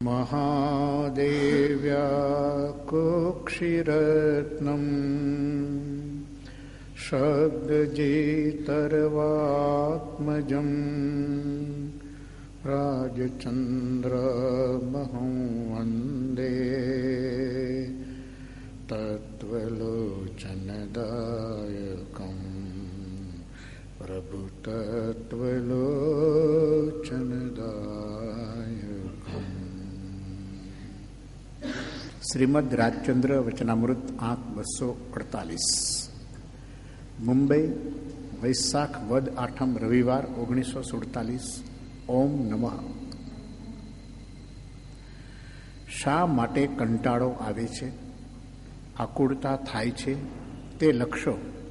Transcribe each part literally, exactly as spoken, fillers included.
મહાદેવ્યા કુક્ષિરત્નમ શબ્દજેતર્વાત્મજં રાજચંદ્રમહં વંદે તત્વલોચનદાયકં પ્રભુ તત્વલોચનદાયકં. શ્રીમદ રાજચંદ્ર વચનામૃત આંક બસો અડતાલીસ. મુંબઈ, વૈશાખ વદ આઠમ રવિવાર ઓગણીસો સુડતાલીસ. ઓમ નમઃ. શા માટે કંટાળો આવે છે, આકુળતા થાય છે તે લખશો.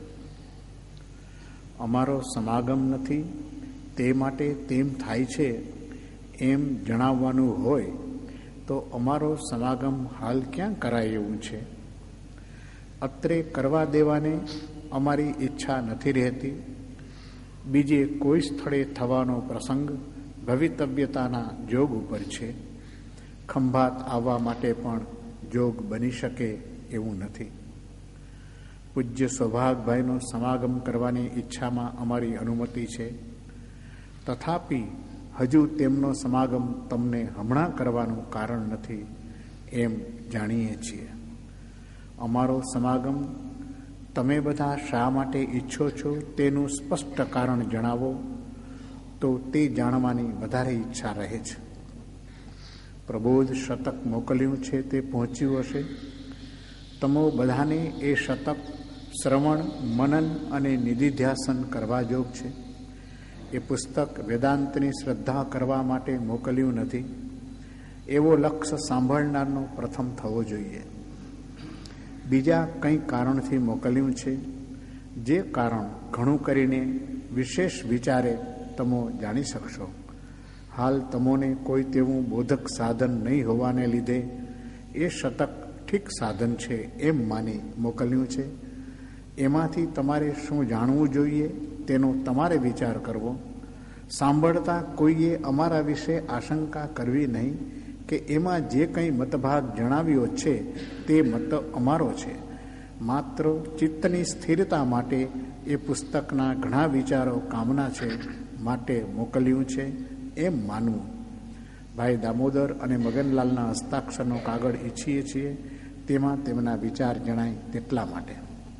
અમારો સમાગમ નથી તે માટે તેમ થાય છે એમ જણાવવાનું હોય તો અમારો સમાગમ હાલ ક્યાં કરાય એવું છે. અત્રે કરવા દેવાને અમારી ઈચ્છા નથી રહેતી. બીજે કોઈ સ્થળે થવાનો પ્રસંગ ભવિતવ્યતાના જોગ ઉપર છે. ખંભાત આવવા માટે પણ જોગ બની શકે એવું નથી. પૂજ્ય સૌભાગભાઈનો સમાગમ કરવાની ઈચ્છામાં અમારી અનુમતિ છે. તથાપિ હજુ તેમનો સમાગમ તમને હમણાં કરવાનું કારણ નથી એમ જાણીએ છીએ. અમારો સમાગમ તમે બધા શા માટે ઈચ્છો છો તેનું સ્પષ્ટ કારણ જણાવો તો તે જાણવાની વધારે ઈચ્છા રહે છે. પ્રબોધ શતક મોકલ્યું છે તે પહોંચ્યું હશે. તમો બધાને એ શતક શ્રવણ, મનન અને નિધિધ્યાસન કરવા જોગ છે. એ પુસ્તક વેદાંતની શ્રદ્ધા કરવા માટે મોકલ્યું નથી. એવો લક્ષ્ય સાંભળનારનો પ્રથમ થવો જોઈએ. બીજા કંઈ કારણથી મોકલ્યું છે, જે કારણ ઘણું કરીને વિશેષ વિચારે તમો જાણી શકશો. હાલ તમોને કોઈ તેવું બોધક સાધન નહીં હોવાને લીધે એ શતક ઠીક સાધન છે એમ માની મોકલ્યું છે. એમાંથી તમારે શું જાણવું જોઈએ તેનો તમારે વિચાર કરવો. સાંભળતા કોઈએ અમારા વિશે આશંકા કરવી નહીં કે એમાં જે કંઈ મતભાગ જણાવ્યો છે તે મત અમારો છે. માત્ર ચિત્તની સ્થિરતા માટે એ પુસ્તકના ઘણા વિચારો કામના છે માટે મોકલ્યું છે એમ માનવું. ભાઈ દામોદર અને મગનલાલના હસ્તાક્ષરનો કાગળ ઈચ્છીએ છીએ. તેમાં તેમના વિચાર જણાય તેટલા માટે.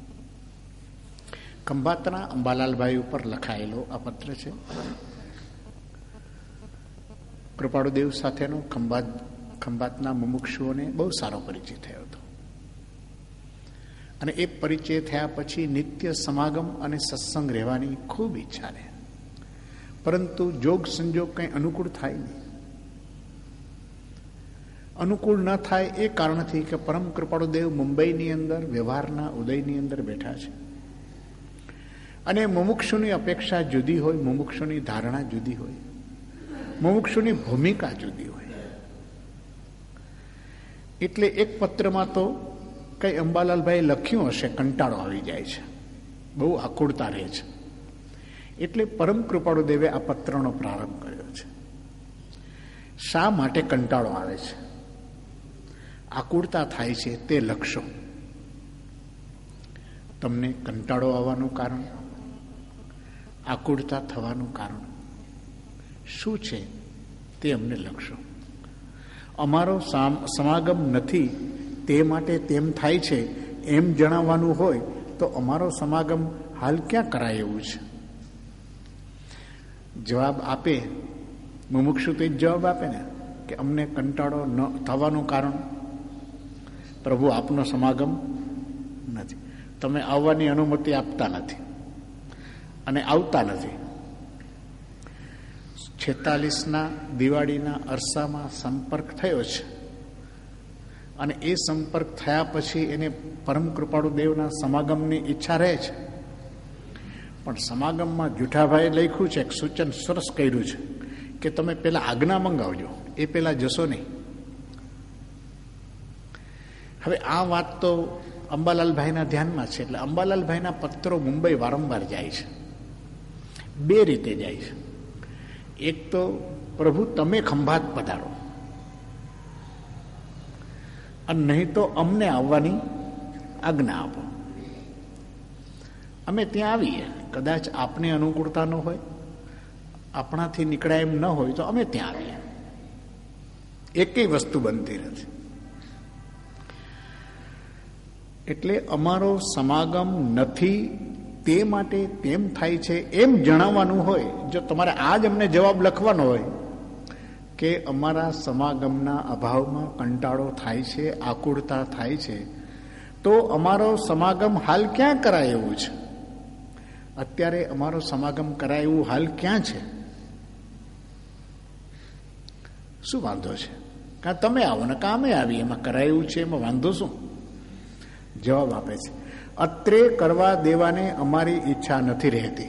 ખંભાતના અંબાલાલભાઈ ઉપર લખાયેલો આ પત્ર છે. કૃપાળુદેવ સાથેનો ખંભાત ખંભાતના મુમુક્ષુઓને બહુ સારો પરિચય થયો હતો અને એ પરિચય થયા પછી નિત્ય સમાગમ અને સત્સંગ રહેવાની ખૂબ ઈચ્છા રહે. પરંતુ જોગ સંજોગ કંઈ અનુકૂળ થાય નહીં. અનુકૂળ ન થાય એ કારણથી કે પરમ કૃપાળુદેવ મુંબઈની અંદર વ્યવહારના ઉદયની અંદર બેઠા છે અને મુમુક્ષુની અપેક્ષા જુદી હોય, મુમુક્ષુની ધારણા જુદી હોય, મુમુક્ષુની ભૂમિકા જુદી હોય. એટલે એક પત્રમાં તો કઈ અંબાલાલભાઈ લખ્યું હશે, કંટાળો આવી જાય છે, બહુ આકુળતા રહે છે. એટલે પરમ કૃપાળુદેવે આ પત્રનો પ્રારંભ કર્યો છે. શા માટે કંટાળો આવે છે, આકુળતા થાય છે તે લખશો. તમને કંટાળો આવવાનું કારણ, આકુળતા થવાનું કારણ શું છે તે અમને લખશો. અમારો સમાગમ નથી તે માટે તેમ થાય છે એમ જણાવવાનું હોય તો અમારો સમાગમ હાલ ક્યાં કરાય એવું છે. જવાબ આપે મુમુક્ષુ તો જ જવાબ આપે ને કે અમને કંટાળો ન થવાનું કારણ પ્રભુ આપનો સમાગમ નથી. તમે આવવાની અનુમતિ આપતા નથી અને આવતા નથી. છેતાલીસના દિવાળીના અરસામાં સંપર્ક થયો છે અને એ સંપર્ક થયા પછી એને પરમ કૃપાળુ દેવના સમાગમની ઈચ્છા રહે છે. પણ સમાગમમાં જુઠાભાઈ લખ્યું છે, એક સૂચન સરસ કર્યું છે કે તમે પેલા આજ્ઞા મંગાવજો, એ પેલા જશો નહીં. હવે આ વાત તો અંબાલાલભાઈના ધ્યાનમાં છે. એટલે અંબાલાલભાઈના પત્રો મુંબઈ વારંવાર જાય છે. બે રીતે જાય છે. એક તો પ્રભુ તમે ખંભાત પધારો, અને નહીં તો અમને આવવાની આજ્ઞા આપો. અમે ત્યાં આવીએ. કદાચ આપને અનુકૂળતા ન હોય, આપણાથી નીકળાય એમ ન હોય તો અમે ત્યાં આવીએ. એકેય વસ્તુ બનતી નથી. એટલે અમારો સમાગમ નથી તે માટે તેમ થાય છે એમ જણાવવાનું હોય. જો તમારે આજ અમને જવાબ લખવાનો હોય કે અમારા સમાગમના અભાવમાં કંટાળો થાય છે, આકુળતા થાય છે, તો અમારો સમાગમ હાલ ક્યાં કરાય એવું છે? અત્યારે અમારો સમાગમ કરાય એવું હાલ ક્યાં છે? શું વાંધો છે? કાં તમે આવો ને કાં અમે આવીએ, એમાં કરાય એવું છે, એમાં વાંધો શું? જવાબ આપે છે, અત્રે કરવા દેવાને અમારી ઈચ્છા નથી રહેતી.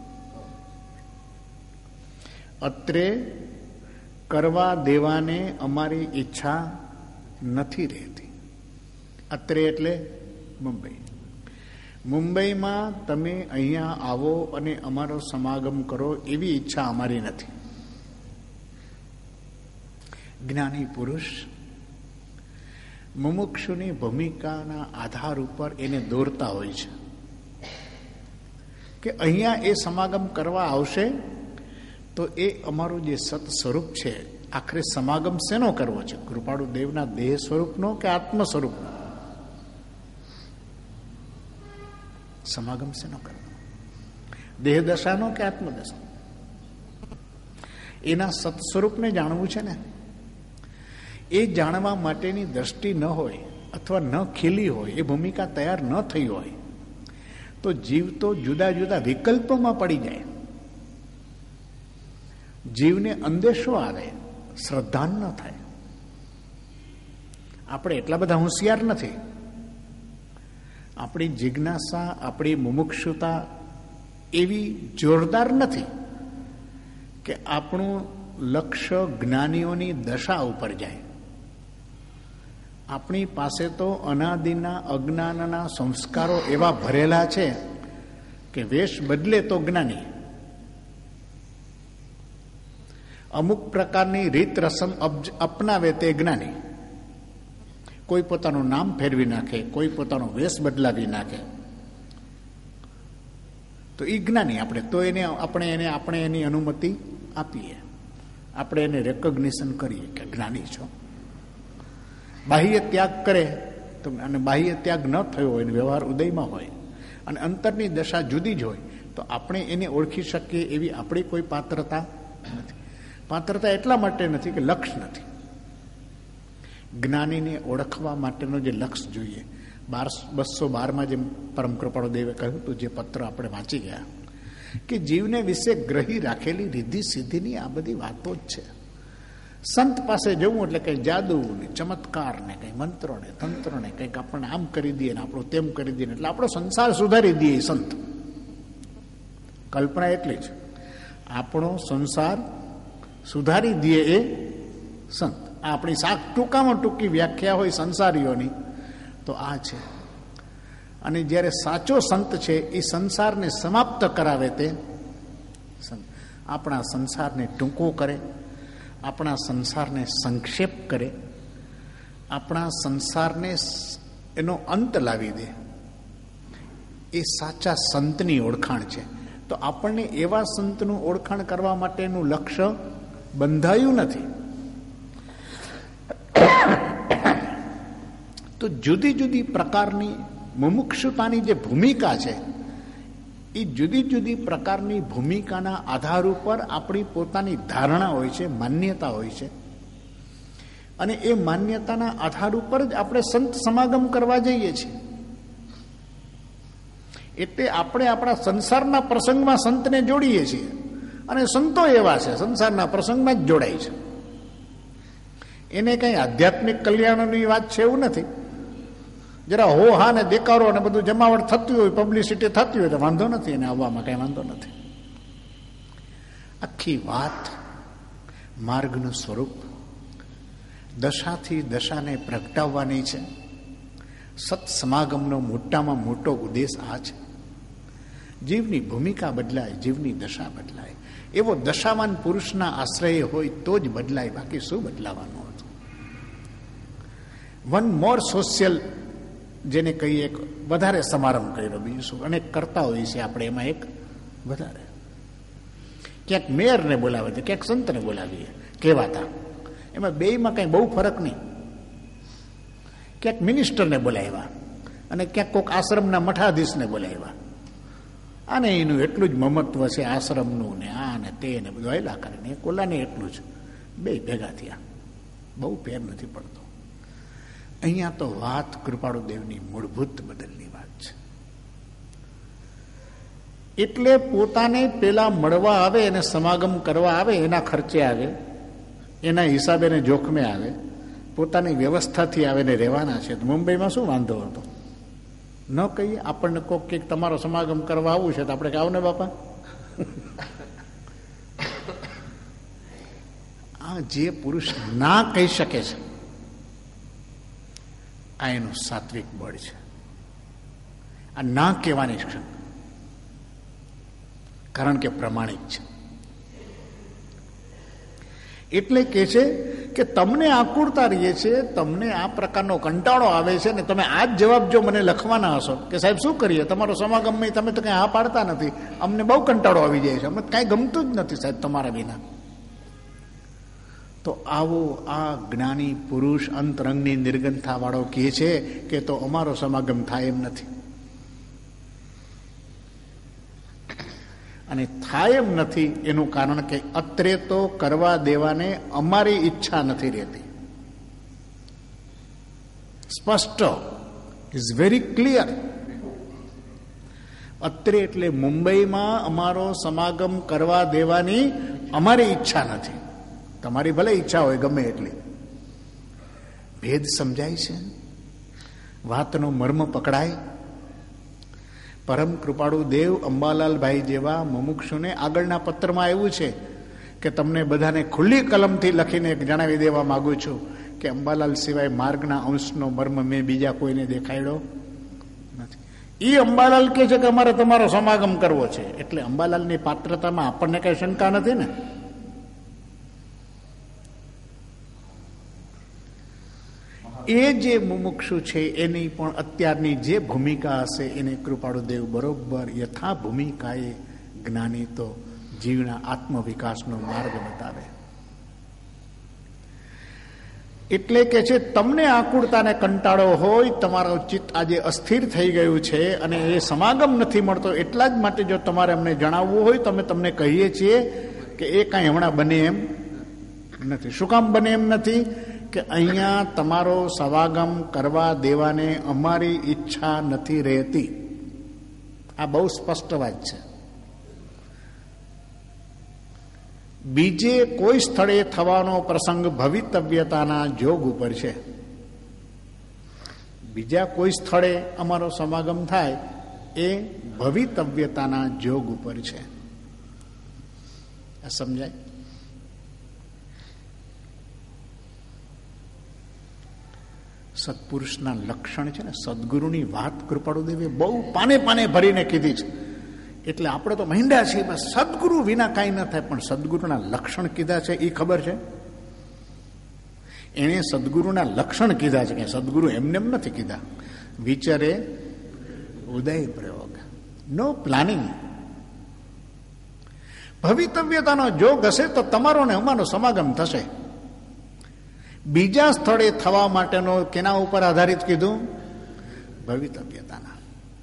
અત્રે કરવા દેવાને અમારી ઈચ્છા નથી રહેતી. અત્રે એટલે મુંબઈ. મુંબઈમાં તમે અહીંયા આવો અને અમારો સમાગમ કરો એવી ઈચ્છા અમારી નથી. જ્ઞાની પુરુષ મુમુક્ષુની ભૂમિકાના આધાર ઉપર એને દોરતા હોય છે કે અહીંયા એ સમાગમ કરવા આવશે તો એ અમારું જે સત સ્વરૂપ છે, આખરે સમાગમ શેનો કરવો છે? કૃપાળુ દેવના દેહ સ્વરૂપનો કે આત્મ સ્વરૂપનો? સમાગમ શેનો કરવો? દેહ દશાનો કે આત્મદશા? એના સત સ્વરૂપને જાણવું છે ને. એ જાણવા માટેની દ્રષ્ટિ ન હોય અથવા ન ખીલી હોય, એ ભૂમિકા તૈયાર ન થઈ હોય તો જીવ તો જુદા જુદા વિકલ્પોમાં પડી જાય. જીવને અંદેશો આવે, શ્રદ્ધા ન થાય. આપણે એટલા બધા હોશિયાર નથી. આપણી જિજ્ઞાસા, આપણી મુમુક્ષુતા એવી જોરદાર નથી કે આપણું લક્ષ્ય જ્ઞાનીઓની દશા ઉપર જાય. આપણી પાસે તો અનાદિના અજ્ઞાનના સંસ્કારો એવા ભરેલા છે કે વેશ બદલે તો જ્ઞાની. અમુક પ્રકારની રીત રસમ અપનાવે તે જ્ઞાની. કોઈ પોતાનું નામ ફેરવી નાખે, કોઈ પોતાનો વેશ બદલાવી નાખે તો એ જ્ઞાની. આપણે તો એને આપણે એને આપણે એની અનુમતિ આપીએ, આપણે એને રેકોગ્નિશન કરીએ કે જ્ઞાની છો. બાહ્ય ત્યાગ કરે તો, અને બાહ્ય ત્યાગ ન થયો હોય, વ્યવહાર ઉદયમાં હોય અને અંતરની દશા જુદી જ હોય તો આપણે એને ઓળખી શકીએ એવી આપણી કોઈ પાત્રતા નથી. પાત્રતા એટલા માટે નથી કે લક્ષ નથી. જ્ઞાનીને ઓળખવા માટેનો જે લક્ષ જોઈએ, બાર બસો બારમાં જેમ પરમ કૃપાળુ દેવે કહ્યું હતું, જે પત્ર આપણે વાંચી ગયા, કે જીવને વિશે ગ્રહી રાખેલી રીધિ સિદ્ધિની આ બધી વાતો જ છે. સંત પાસે જવું એટલે કંઈ જાદુ ને ચમત્કાર ને કંઈ મંત્રો ને તંત્ર ને કંઈક આપણને આમ કરી દઈએ ને આપણું તેમ કરી દઈએ એટલે આપણો સંસાર સુધારી દઈએ. સંત કલ્પના એટલી જ, આપણો સંસાર સુધારી દઈએ એ સંત. આ આપણી શાક ટૂંકામાં ટૂંકી વ્યાખ્યા હોય સંસારીઓની તો આ છે. અને જ્યારે સાચો સંત છે એ સંસારને સમાપ્ત કરાવે તે સંત. આપણા સંસારને ટૂંકો કરે, આપણા સંસારને સંક્ષેપ કરે, આપણા સંસારને એનો અંત લાવી દે, એ સાચા સંતની ઓળખાણ છે. તો આપણને એવા સંતનું ઓળખાણ કરવા માટેનું લક્ષ્ય બંધાયું નથી. તો જુદી જુદી પ્રકારની મુમુક્ષુતાની જે ભૂમિકા છે એ જુદી જુદી પ્રકારની ભૂમિકાના આધાર ઉપર આપણી પોતાની ધારણા હોય છે, માન્યતા હોય છે. અને એ માન્યતાના આધાર ઉપર જ આપણે સંત સમાગમ કરવા જઈએ છીએ. એટલે આપણે આપણા સંસારના પ્રસંગમાં સંતને જોડીએ છીએ અને સંતો એવા છે સંસારના પ્રસંગમાં જ જોડાય છે. એને કંઈ આધ્યાત્મિક કલ્યાણની વાત છે એવું નથી. જરા હો હા ને દેકારો ને બધું જમાવટ થતી હોય, પબ્લિસિટી થતી હોય તો વાંધો નથી, એને આવવામાં કઈ વાંધો નથી. આખી વાત માર્ગનું સ્વરૂપ દશાથી દશાને પ્રગટાવવાની છે. સત સમાગમનો મોટામાં મોટો ઉદ્દેશ આ છે. જીવની ભૂમિકા બદલાય, જીવની દશા બદલાય. એવો દશાવાન પુરુષના આશ્રય હોય તો જ બદલાય, બાકી શું બદલાવાનું હતું? વન મોર સોશિયલ, જેને કહીએ એક વધારે સમારંભ કર્યો, બીજું શું, અને કરતા હોઈએ છીએ આપણે એમાં એક વધારે. ક્યાંક મેયરને બોલાવે છે, ક્યાંક સંતને બોલાવીએ કહેવાતા, એમાં બેયમાં કંઈ બહુ ફરક નહીં. ક્યાંક મિનિસ્ટરને બોલાવ્યા અને ક્યાંક કોઈક આશ્રમના મઠાધીશને બોલાવ્યા, આને એનું એટલું જ મમત્વ છે આશ્રમનું ને આ ને તે ને બધું હૈલા કરે ને કોલાને એટલું જ, બે ભેગા થયા, બહુ ફેર નથી પડતો. અહીંયા તો વાત કૃપાળુ દેવની મૂળભૂત બદલની વાત છે. એટલે પોતાને પેલા મળવા આવે અને સમાગમ કરવા આવે, એના ખર્ચે આવે, એના હિસાબે ને જોખમે આવે, પોતાની વ્યવસ્થાથી આવે ને રહેવાના છે. તો મુંબઈમાં શું વાંધો હતો? ન કહીએ આપણને કોક કે તમારો સમાગમ કરવા આવવું છે તો આપણે કે આવ ને બાપા. આ જે પુરુષ ના કહી શકે છે, આ એનું સાત્વિક બળ છે. આ ના કહેવાની ક્ષણ, કારણ કે પ્રમાણિક છે. એટલે કે છે કે તમને આકુળતા રહીએ છે, તમને આ પ્રકારનો કંટાળો આવે છે ને તમે આ જ જવાબ જો મને લખવાના હશો કે સાહેબ શું કરીએ, તમારો સમાગમ નહીં, તમે તો કંઈ આ પાડતા નથી, અમને બહુ કંટાળો આવી જાય છે, અમને કાંઈ ગમતું જ નથી સાહેબ તમારા વિના, તો આવો આ જ્ઞાની પુરુષ અંતરંગની નિર્ગંથા વાળો કહે છે કે તો અમારો સમાગમ થાય એમ નથી. અને થાય એમ નથી એનું કારણ કે અત્રે તો કરવા દેવાને અમારી ઈચ્છા નથી રહેતી. સ્પષ્ટ, ઇઝ વેરી ક્લિયર. અત્રે એટલે મુંબઈમાં અમારો સમાગમ કરવા દેવાની અમારી ઈચ્છા નથી. તમારી ભલે ઈચ્છા હોય ગમે એટલી. ભેદ સમજાય છે, વાતનો મર્મ પકડાય. પરમ કૃપાળુ દેવ અંબાલાલભાઈ જેવા મુમુક્ષુને આગળના પત્રમાં આવ્યું છે કે તમને બધાને ખુલ્લી કલમથી લખીને જણાવી દેવા માંગુ છું કે અંબાલાલ સિવાય માર્ગના અંશનો મર્મ મેં બીજા કોઈને દેખાડ્યો નથી. એ અંબાલાલ કે છે કે અમારે તમારો સમાગમ કરવો છે, એટલે અંબાલાલની પાત્રતામાં આપણને કઈ શંકા નથી ને. એ જે મુમુક્ષુ છે એની પણ અત્યારની જે ભૂમિકા હશે એને કૃપાળુ દેવ બરોબર યથા ભૂમિકાએ જ્ઞાની તો જીવના આત્મવિકાસનો માર્ગ બતાવે. એટલે કે છે તમને આકુળતાને કંટાળો હોય, તમારો ચિત્ત આજે અસ્થિર થઈ ગયું છે અને એ સમાગમ નથી મળતો, એટલા જ માટે જો તમારે અમને જણાવવું હોય તો અમે તમને કહીએ છીએ કે એ કાંઈ હમણાં બને એમ નથી. શું કામ બને એમ નથી? કે અહીંયા તમારો સમાગમ કરવા દેવાને અમારી ઈચ્છા નથી રહેતી. આ બહુ સ્પષ્ટ વાત છે. બીજે કોઈ સ્થળે થવાનો પ્રસંગ ભવિતવ્યતાના જોગ ઉપર છે. બીજા કોઈ સ્થળે અમારો સમાગમ થાય એ ભવિતવ્યતાના જોગ ઉપર છે. આ સમજાય? સત્પુરુષના લક્ષણ છે ને, સદગુરુની વાત કૃપાળુદેવે બહુ પાને પાને ભરીને કીધી છે. એટલે આપણે તો મહિંડા છીએ બસ સદગુરુ વિના કાંઈ ન થાય, પણ સદગુરુના લક્ષણ કીધા છે એ ખબર છે. એણે સદગુરુના લક્ષણ કીધા છે કે સદગુરુ એમને એમ નથી કીધા. વિચારે ઉદય પ્રયોગ, નો પ્લાનિંગ. ભવિતવ્યતાનો જોગ હશે તો તમારો ને અમારો સમાગમ થશે. બીજા સ્થળે થવા માટેનો કેના ઉપર આધારિત કીધું? ભવિતવ્યતાના.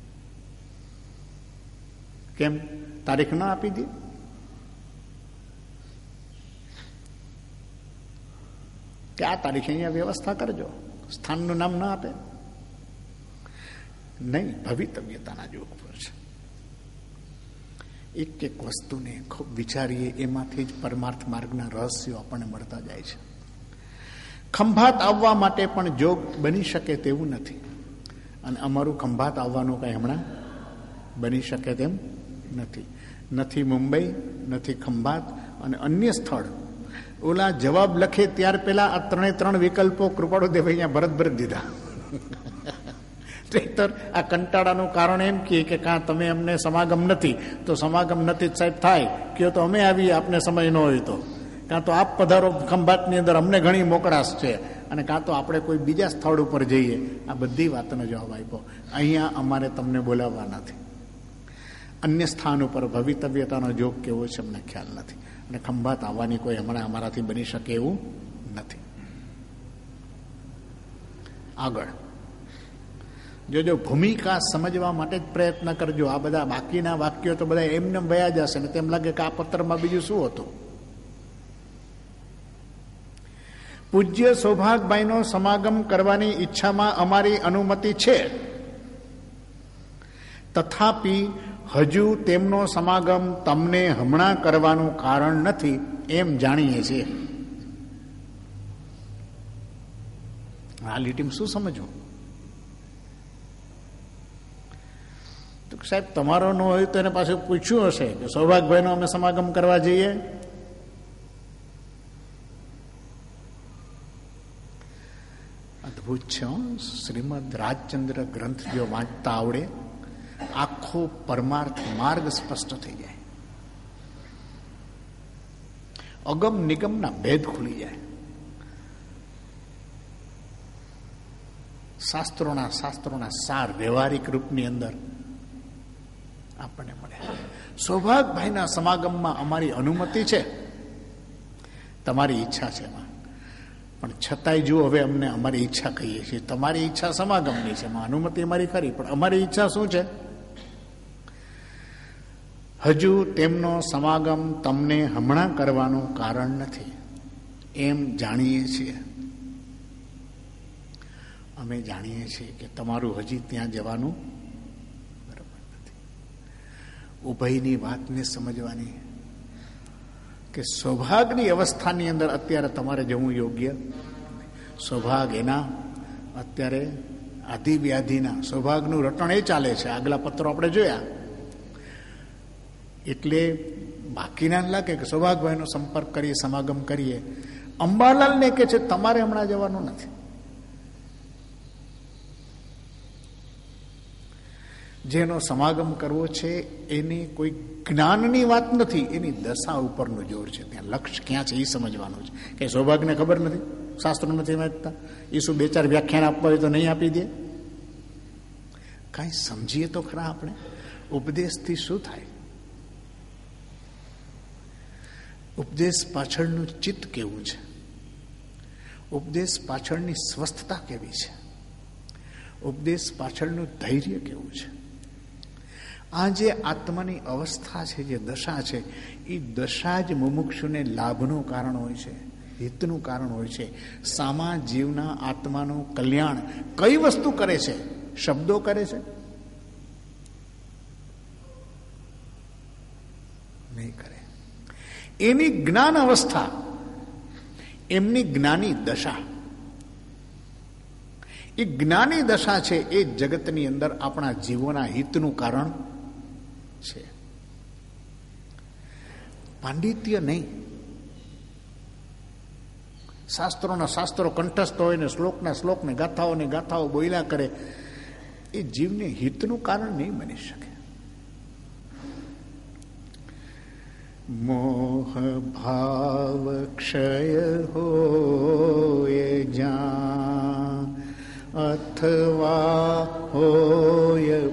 કેમ તારીખ ના આપી દે? કે આ તારીખે અહીંયા વ્યવસ્થા કરજો, સ્થાનનું નામ ના આપે? નહીં, ભવિતવ્યતાના જોગ પર છે. એક એક વસ્તુને ખૂબ વિચારીએ એમાંથી જ પરમાર્થ માર્ગના રહસ્યો આપણને મળતા જાય છે. ખંભાત આવવા માટે પણ જોગ બની શકે તેવું નથી, અને અમારું ખંભાત આવવાનું કંઈ હમણાં બની શકે તેમ નથી. નથી મુંબઈ, નથી ખંભાત, અને અન્ય સ્થળ. ઓલા જવાબ લખે ત્યાર પહેલા આ ત્રણે ત્રણ વિકલ્પો કૃપાળુદેવ અહીંયા ભરત ભરત દીધા. આ કંટાળાનું કારણ એમ કે કાં તમે અમને સમાગમ નથી તો સમાગમ નથી સાહેબ થાય કયો તો અમે આવીએ, આપને સમય ન હોય તો, કાં તો આપ પધારો ખંભાતની અંદર, અમને ઘણી મોકળાશ છે, અને કાં તો આપણે કોઈ બીજા સ્થળ ઉપર જઈએ. આ બધી વાતનો જવાબ આપ્યો. અહીંયા અમારે તમને બોલાવવા નથી. અન્ય સ્થાન ઉપર ભવિતવ્યતાનો જોગ કેવો છે અમને ખ્યાલ નથી, અને ખંભાત આવવાની કોઈ હમણાં અમારાથી બની શકે એવું નથી. આગળ જોજો, ભૂમિકા સમજવા માટે જ પ્રયત્ન કરજો. આ બધા બાકીના વાક્યો તો બધા એમને વયા જશે ને તેમ લાગે કે આ પત્રમાં બીજું શું હતું. પૂજ્ય સૌભાગભાઈનો સમાગમ કરવાની ઈચ્છામાં અમારી અનુમતિ છે, તથાપિ હજુ તેમનો સમાગમ તમને હમણાં કરવાનું કારણ નથી એમ જાણીએ છીએ. આ લીટીમાં શું સમજવું? તો સાહેબ તમારો ન હોય તો એને પાછું પૂછ્યું હશે કે સૌભાગભાઈનો અમે સમાગમ કરવા જઈએ. અદભુત છે. શ્રીમદ રાજચંદ્ર ગ્રંથ જો વાંચતા આવડે, આખો પરમાર્થ માર્ગ સ્પષ્ટ થઈ જાય, અગમ નિગમના ભેદ ખુલી જાય, શાસ્ત્રોના શાસ્ત્રોના સાર વ્યવહારિક રૂપની અંદર આપણને મળે. સૌભાગભાઈના સમાગમમાં અમારી અનુમતિ છે, તમારી ઈચ્છા છે એમાં, પણ છતાંય જો હવે અમને અમારી ઈચ્છા કહીએ છીએ. તમારી ઈચ્છા સમાગમની છે, એમાં અનુમતિ અમારી ખરી, પણ અમારી ઈચ્છા શું છે? હજુ તેમનો સમાગમ તમને હમણાં કરવાનું કારણ નથી એમ જાણીએ છીએ. અમે જાણીએ છીએ કે તમારું હજી ત્યાં જવાનું બરાબર નથી. ઉભયની વાતને સમજવાની કે સૌભાગની અવસ્થાની અંદર અત્યારે તમારે જવું યોગ્ય. સૌભાગ એના અત્યારે આધિવ્યાધિના સૌભાગનું રટણ એ ચાલે છે. આગલા પત્રો આપણે જોયા, એટલે બાકીના લાગે કે સૌભાગભાઈનો સંપર્ક કરીએ, સમાગમ કરીએ. અંબાલાલને કે છે તમારે હમણાં જવાનું નથી. જેનો સમાગમ કરવો છે એની કોઈ જ્ઞાનની વાત નથી, એની દશા ઉપરનું જોર છે. ત્યાં લક્ષ્ય ક્યાં છે એ સમજવાનું છે. કે સૌભાગ્યને ખબર નથી, શાસ્ત્રો નથી વાંચતા, એ શું બે ચાર વ્યાખ્યાન આપવા હોય તો નહીં આપી દે? કાંઈ સમજીએ તો ખરા આપણે, ઉપદેશથી શું થાય? ઉપદેશ પાછળનું ચિત્ત કેવું છે? ઉપદેશ પાછળની સ્વસ્થતા કેવી છે? ઉપદેશ પાછળનું ધૈર્ય કેવું છે? આ જે આત્માની અવસ્થા છે, જે દશા છે, એ દશા જ મુમુક્ષુને લાભનું કારણ હોય છે, હિતનું કારણ હોય છે. સામા જીવના આત્માનું કલ્યાણ કઈ વસ્તુ કરે છે? શબ્દો કરે છે? નહીં કરે. એની જ્ઞાન અવસ્થા, એમની જ્ઞાની દશા, એ જ્ઞાની દશા છે એ જગતની અંદર આપણા જીવોના હિતનું કારણ છે. પાંડિત્ય નહીં. શાસ્ત્રોના શાસ્ત્રો કંઠસ્થ હોય ને શ્લોકના શ્લોકને ગાથાઓને ગાથાઓ બોલ્યા કરે, એ જીવને હિતનું કારણ નહીં બની શકે. મોહ ભાવ ક્ષય હોય જ્યાં અથવા હોય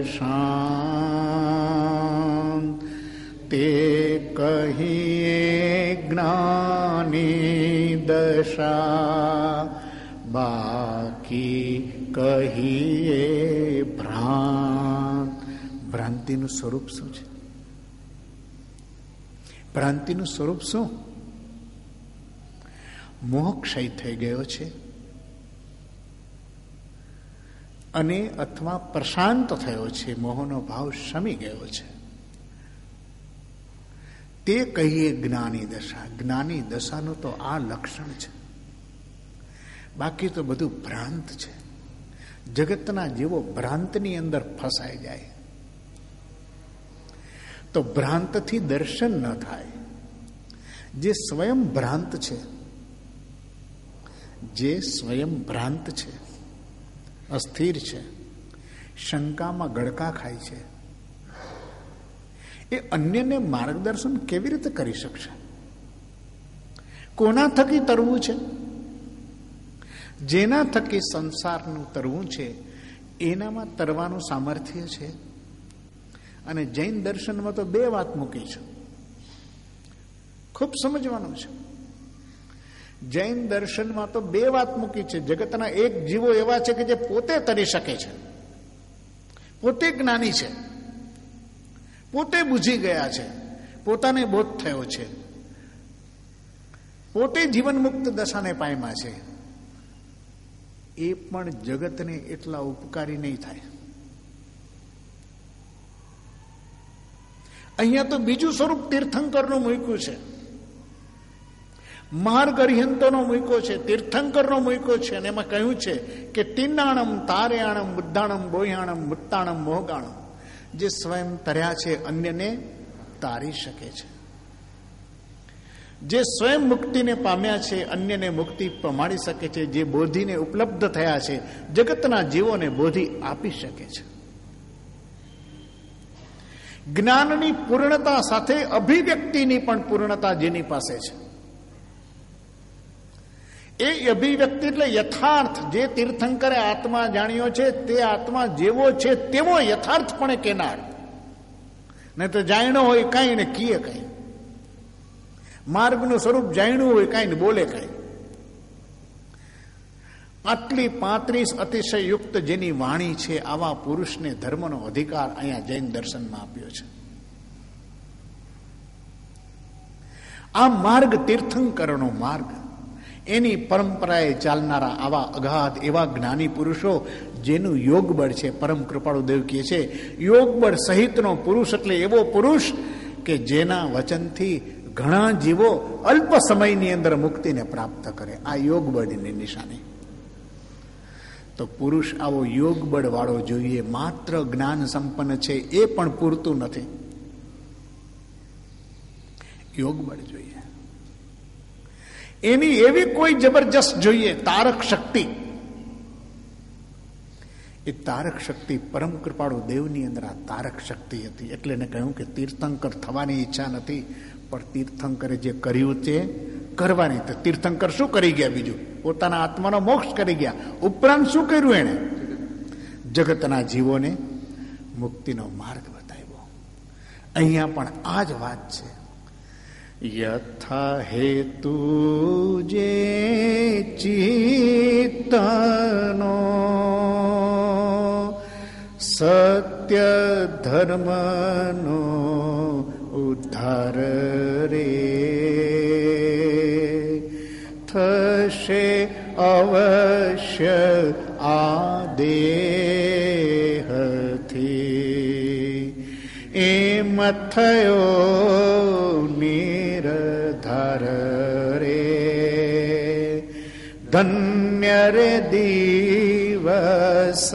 પ્રશાંત, તે કહીએ જ્ઞાની દશા, બાકી કહીએ ભ્રાંત. ભ્રાંતિનું સ્વરૂપ શું છે? ભ્રાંતિનું સ્વરૂપ શું? મોહ ક્ષય થઈ ગયો છે અને અથવા પ્રશાંત થયો છે, મોહનો ભાવ શમી ગયો છે, તે કહીએ જ્ઞાની દશા. જ્ઞાની દશાનું તો આ લક્ષણ છે, બાકી તો બધું ભ્રાંત છે. જગતના જેવો ભ્રાંતની અંદર ફસાઈ જાય તો ભ્રાંતથી દર્શન ન થાય. જે સ્વયં ભ્રાંત છે, જે સ્વયં ભ્રાંત છે, અસ્થિર છે, શંકામાં ગળકા ખાય છે, એ અન્યને માર્ગદર્શન કેવી રીતે કરી શકશે? કોના થકી તરવું છે? જેના થકી સંસારનું તરવું છે એનામાં તરવાનું સામર્થ્ય છે. અને જૈન દર્શનમાં તો બે વાત મૂકી છે, ખૂબ સમજવાનું છે. જૈન દર્શનમાં તો બે વાત મૂકી છે. જગતના એક જીવો એવા છે કે જે પોતે તરી શકે છે, પોતે જ્ઞાની છે, પોતે બુઝી ગયા છે, પોતાને બોધ થયો છે, પોતે જીવન મુક્ત દશાને પામ્યા છે. એ પણ જગતને એટલા ઉપકારી નહીં થાય. અહીંયા તો બીજું સ્વરૂપ તીર્થંકરનું મૂક્યું છે, માર્ગ અરિહંતોનો મૂક્યો છે, તીર્થંકરનો મૂક્યો છે. અને એમાં કહ્યું છે કે તિન્નાણમ તારેયાણમ બુદ્ધાણમ બોયાણમ મુત્તાણમ મોહગાણમ, જે સ્વયં તર્યા છે અન્યને તારી શકે છે, જે સ્વયં મુક્તિને પામ્યા છે અન્યને મુક્તિ પમાડી શકે છે, જે બોધિને ઉપલબ્ધ થયા છે જગતના જીવોને બોધિ આપી શકે છે. જ્ઞાનની પૂર્ણતા સાથે અભિવ્યક્તિની પણ પૂર્ણતા જેની પાસે છે, એ અભિવ્યક્તિ એટલે યથાર્થ. જે તીર્થંકરે આત્મા જાણ્યો છે તે આત્મા જેવો છે તેવો યથાર્થપણે કેનાર, નહીં તો જાણ્યો હોય કાંઈ ને કીએ કાંઈ, માર્ગનું સ્વરૂપ જાણ્યું હોય કાંઈ ને બોલે કાંઈ. આટલી પાંત્રીસ અતિશય યુક્ત જેની વાણી છે આવા પુરુષને ધર્મનો અધિકાર અહીંયા જૈન દર્શનમાં આપ્યો છે. આ માર્ગ તીર્થંકરનો માર્ગ, એની પરંપરાએ ચાલનારા આવા અગાધ એવા જ્ઞાની પુરુષો જેનું યોગ બળ છે. પરમ કૃપાળુ દેવ કહે છે યોગ બળ સહિતનો પુરુષ એટલે એવો પુરુષ કે જેના વચનથી ઘણા જીવો અલ્પ સમયની અંદર મુક્તિને પ્રાપ્ત કરે. આ યોગ બળની નિશાની. તો પુરુષ આવો યોગ બળ વાળો જોઈએ. માત્ર જ્ઞાન સંપન્ન છે એ પણ પૂરતું નથી, યોગ બળ જોઈએ. એની એવી કોઈ જબરજસ્ત જોઈએ તારક શક્તિ. એ તારક શક્તિ પરમ કૃપાળુ દેવની અંદર આ તારક શક્તિ હતી. એટલે એને કહ્યું કે તીર્થંકર થવાની ઈચ્છા નથી, પણ તીર્થંકરે જે કર્યું તે કરવાની. તો તીર્થંકર શું કરી ગયા? બીજું પોતાના આત્માનો મોક્ષ કરી ગયા. ઉપરાંત શું કર્યું? એને જગતના જીવોને મુક્તિનો માર્ગ બતાવ્યો. અહીંયા પણ આ જ વાત છે. યથા હેતુ જે ચિત્તનો સત્ય ધર્મનો ઉદ્ધાર રે થશે અવશ્ય આદેહથી. એમ થયો નિર્ધાર રે ધન્ય રે દિવસ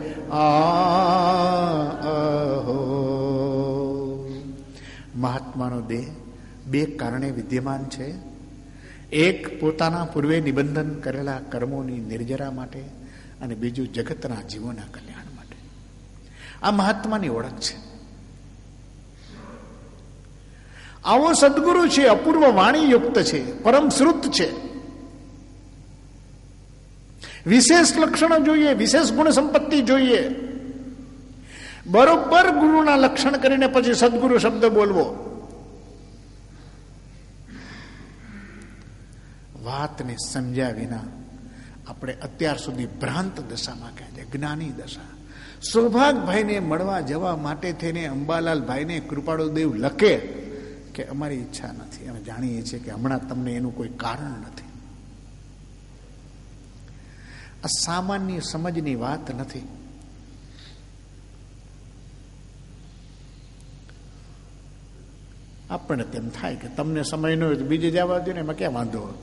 આહો. મહાત્માનો દેહ બે કારણે વિદ્યમાન છે. એક પોતાના પૂર્વે નિબંધન કરેલા કર્મોની નિર્જરા માટે, અને બીજું જગતના જીવોના કલ્યાણ માટે. આ મહાત્માની ઓળખ છે. આવો સદગુરુ છે, અપૂર્વ વાણી યુક્ત છે, પરમ શ્રુત છે. વિશેષ લક્ષણો જોઈએ, વિશેષ ગુણ સંપત્તિ જોઈએ. બરોબર ગુરુના લક્ષણ કરીને પછી સદગુરુ શબ્દ બોલવો. વાતને સમજ્યા વિના આપણે અત્યાર સુધી ભ્રાંત દશામાં કહે છે, જ્ઞાની દશા. સૌભાગભાઈને મળવા જવા માટે થઈને અંબાલાલ ભાઈને કૃપાળુદેવ લખે કે અમારી ઈચ્છા નથી, અમે જાણીએ છીએ કે હમણાં તમને એનું કોઈ કારણ નથી. આ સામાન્ય સમજની વાત નથી. આપણને તેમ થાય કે તમને સમય ન હોય તો બીજે જવા દો ને, એમાં ક્યાં વાંધો હતો.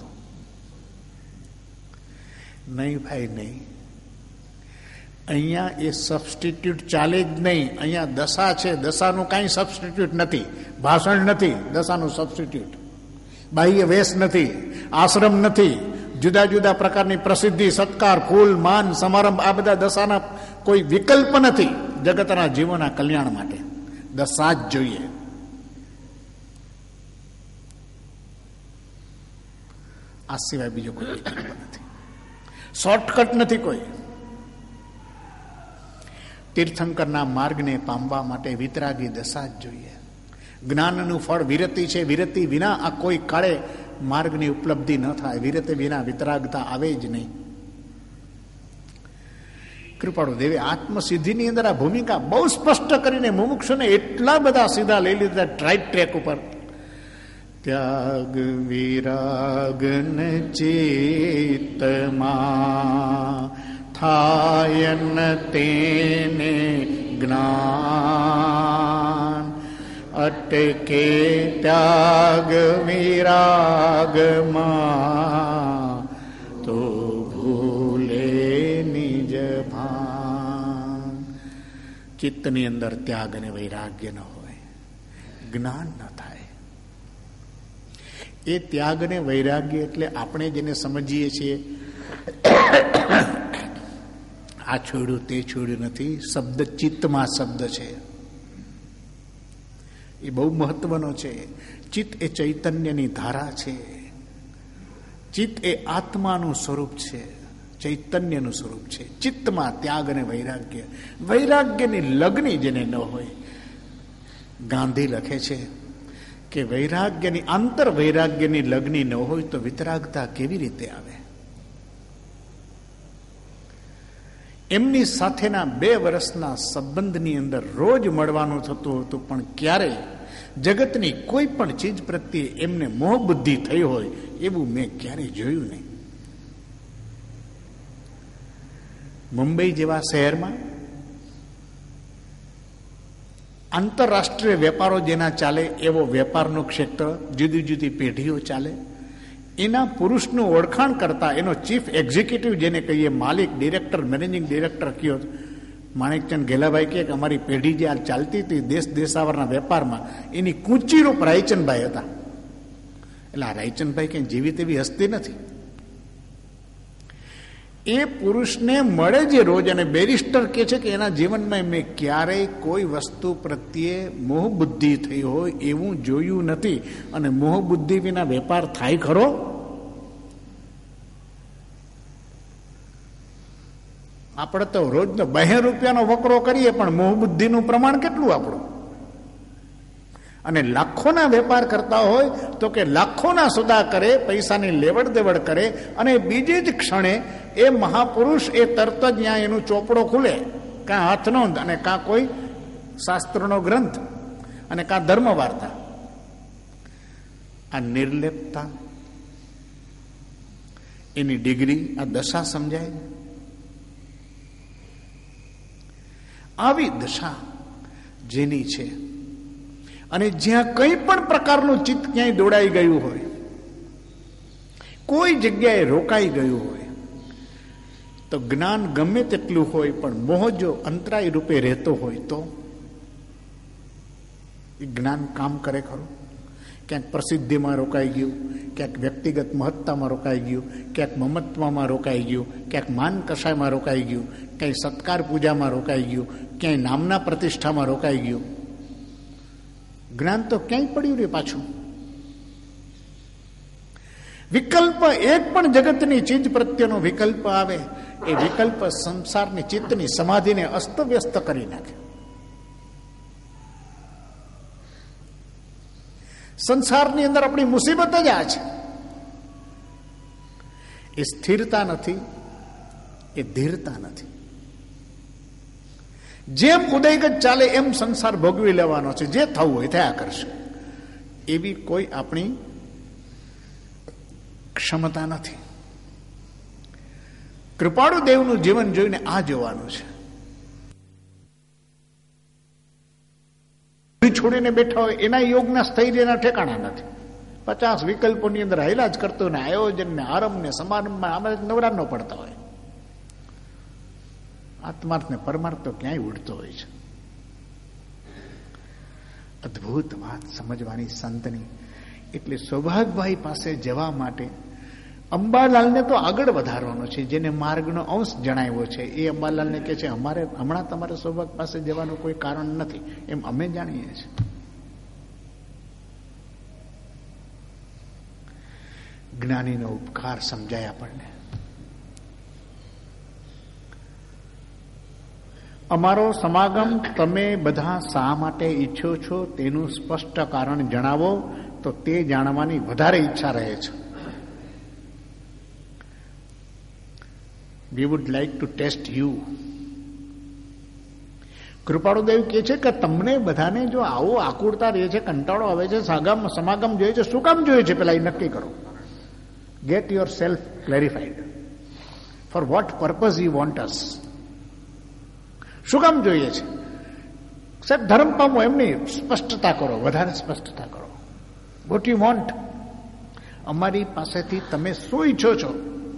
નહીં ભાઈ નહીં. અહીંયા એ સબસ્ટિટ્યુટ ચાલે જ નહીં. અહીંયા દશા છે, દશાનું કાંઈ સબસ્ટિટ્યુટ નથી. ભાષણ નથી દશાનું સબસ્ટિટ્યુટ, બાહ્ય વેશ નથી, આશ્રમ નથી, જુદા જુદા પ્રકારની પ્રસિદ્ધિ, સત્કાર, ફૂલ, માન, સમારંભ, આ બધા દશાના કોઈ વિકલ્પ નથી. જગતના જીવોના કલ્યાણ માટે દશા જ જોઈએ. આ સિવાય બીજો કોઈ વિકલ્પ નથી. શોર્ટકટ નથી કોઈ. તીર્થંકરના માર્ગને પામવા માટે વિતરાગી દશા જ જોઈએ. જ્ઞાનનું ફળ વિરતિ છે. વિરતિ વિના આ કોઈ કાળે માર્ગની ઉપલબ્ધિ ન થાય. વિરતિ વિના વિતરાગતા આવે જ નહીં. કૃપાળુ દેવે આત્મસિદ્ધિની અંદર આ ભૂમિકા બહુ સ્પષ્ટ કરીને મુમુક્ષુને એટલા બધા સીધા લઈ લીધા ટ્રાઇટ ટ્રેક ઉપર. ત્યાગ વિરાગન ચેતમાં થાયન તેને જ્ઞાન અટકે ત્યાગ વિરાગમાં તો ભૂલે નિજ ભાન. ચિત્તની અંદર ત્યાગ અને વૈરાગ્ય ન હોય, જ્ઞાન ન થાય. એ ત્યાગ અને વૈરાગ્ય એટલે આપણે જેને સમજીએ છીએ આ છોડ્યું તે છોડ્યું નથી. શબ્દ ચિત્તમાં શબ્દ છે, એ બહુ મહત્વનો છે. ચિત્ત એ ચૈતન્યની ધારા છે. ચિત્ત એ આત્માનું સ્વરૂપ છે, ચૈતન્યનું સ્વરૂપ છે. ચિત્તમાં ત્યાગ અને વૈરાગ્ય. વૈરાગ્યની લગ્ની જેને ન હોય, ગાંધી લખે છે કે વૈરાગ્યની આંતર વૈરાગ્યની લગ્ની ન હોય તો વિતરાગતા કેવી રીતે આવે. એમની સાથેના બે વર્ષના સંબંધની અંદર રોજ મળવાનું થતું હતું, પણ ક્યારેય જગતની કોઈ પણ ચીજ પ્રત્યે એમને મોહ બુદ્ધિ થઈ હોય એવું મેં ક્યારેય જોયું નહીં. મુંબઈ જેવા શહેરમાં આંતરરાષ્ટ્રીય વેપારો જેના ચાલે એવો વેપારનું ક્ષેત્ર, જુદી જુદી પેઢીઓ ચાલે, એના પુરુષનું ઓળખાણ કરતા એનો ચીફ એક્ઝિક્યુટિવ જેને કહીએ, માલિક, ડિરેક્ટર, મેનેજિંગ ડિરેક્ટર કયો, માણેકચંદ ઘેલાભાઈ કહે કે અમારી પેઢી જે આ ચાલતી હતી દેશ દેશાવરના વેપારમાં, એની કૂંચી રૂપ રાયચંદભાઈ હતા. એટલે આ રાયચંદભાઈ કંઈ જેવી તેવી હસ્તી નથી. એ પુરુષને મળે જે રોજ, અને બેરિસ્ટર કે છે કે એના જીવનમાં મેં ક્યારેય કોઈ વસ્તુ પ્રત્યે મોહ બુદ્ધિ થઈ હોય એવું જોયું નથી. અને મોહ બુદ્ધિ વિના વેપાર થાય ખરો? આપણે તો રોજનો બાહ્ય રૂપિયાનો વકરો કરીએ, પણ મોહ બુદ્ધિનું પ્રમાણ કેટલું આપણું? અને લાખોના વેપાર કરતા હોય તો કે લાખોના સોદા કરે, પૈસાની લેવડ દેવડ કરે, અને બીજી જ ક્ષણે એ મહાપુરુષ એ તરત જ ત્યાં એનું ચોપડો ખુલે, કાં હાથનોંધ અને કાં કોઈ શાસ્ત્રનો ગ્રંથ અને કાં ધર્મ વાર્તા. આ નિર્લેપતા, એની ડિગ્રી, આ દશા સમજાય. આવી દશા જેની છે, અને જ્યાં કંઈ પણ પ્રકારનું ચિત્ત ક્યાંય દોડાઈ ગયું હોય, કોઈ જગ્યાએ રોકાઈ ગયું હોય, તો જ્ઞાન ગમે તેટલું હોય પણ મોહ જો અંતરાય રૂપે રહેતો હોય તો એ જ્ઞાન કામ કરે ખરું? ક્યાંક પ્રસિદ્ધિમાં રોકાઈ ગયું, ક્યાંક વ્યક્તિગત મહત્તામાં રોકાઈ ગયું, ક્યાંક મમત્વમાં રોકાઈ ગયું, ક્યાંક માન કષાયમાં રોકાઈ ગયું, ક્યાંય સત્કાર પૂજામાં રોકાઈ ગયું, ક્યાંય નામના પ્રતિષ્ઠામાં રોકાઈ ગયું. જ્ઞાન તો ક્યાંય પડ્યું રે પાછું. વિકલ્પ એક પણ જગતની ચીજ પ્રત્યેનો વિકલ્પ આવે, એ વિકલ્પ સંસારની ચિત્તની સમાધિને અસ્તવ્યસ્ત કરી નાખે. સંસારની અંદર આપણી મુસીબત જ આ છે. એ સ્થિરતા નથી, એ ધીરતા નથી. જેમ ઉદયગત ચાલે એમ સંસાર ભોગવી લેવાનો છે, જે થવું હોય થયા કરશે, એવી કોઈ આપણી ક્ષમતા નથી. કૃપાળુ દેવનું જીવન જોઈને આ જોવાનું છે. છોડીને બેઠા હોય એના યોગના સ્થૈર્યના ઠેકાણા નથી. પચાસ વિકલ્પોની અંદર હાઈલા જ કરતો ને આયોજન ને આરંભ ને સમારંભમાં આમાં નવરા ન પડતા હોય. આત્માર્થ ને પરમાર્થ તો ક્યાંય ઉડતો હોય છે. અદભુત વાત સમજવાની સંતની. એટલે સૌભાગભાઈ પાસે જવા માટે અંબાલાલને તો આગળ વધારવાનો છે, જેને માર્ગનો અંશ જણાવ્યો છે. એ અંબાલાલને કહે છે અમારે હમણાં તમારે સૌભાગ પાસે જવાનું કોઈ કારણ નથી, એમ અમે જાણીએ છીએ. જ્ઞાનીનો ઉપકાર સમજાય આપણને. અમારો સમાગમ તમે બધા શા માટે ઈચ્છો છો તેનું સ્પષ્ટ કારણ જણાવો તો તે જાણવાની વધારે ઈચ્છા રહે છે. We would like to test you. Krupaludev કહે છે કે તમને બધાને જો આવો આકુળતા રહે છે, કંટાળો આવે છે, સાગમ સમાગમ જોઈએ છે, શું કામ જોઈએ છે પેલા એ નક્કી કરો. Get yourself clarified. For what purpose you want us. શું કામ જોઈએ છે? સાહેબ ધર્મ પામો એમની સ્પષ્ટતા કરો, વધારે સ્પષ્ટતા કરો. What you want. અમારી પાસેથી તમે શું ઈચ્છો છો?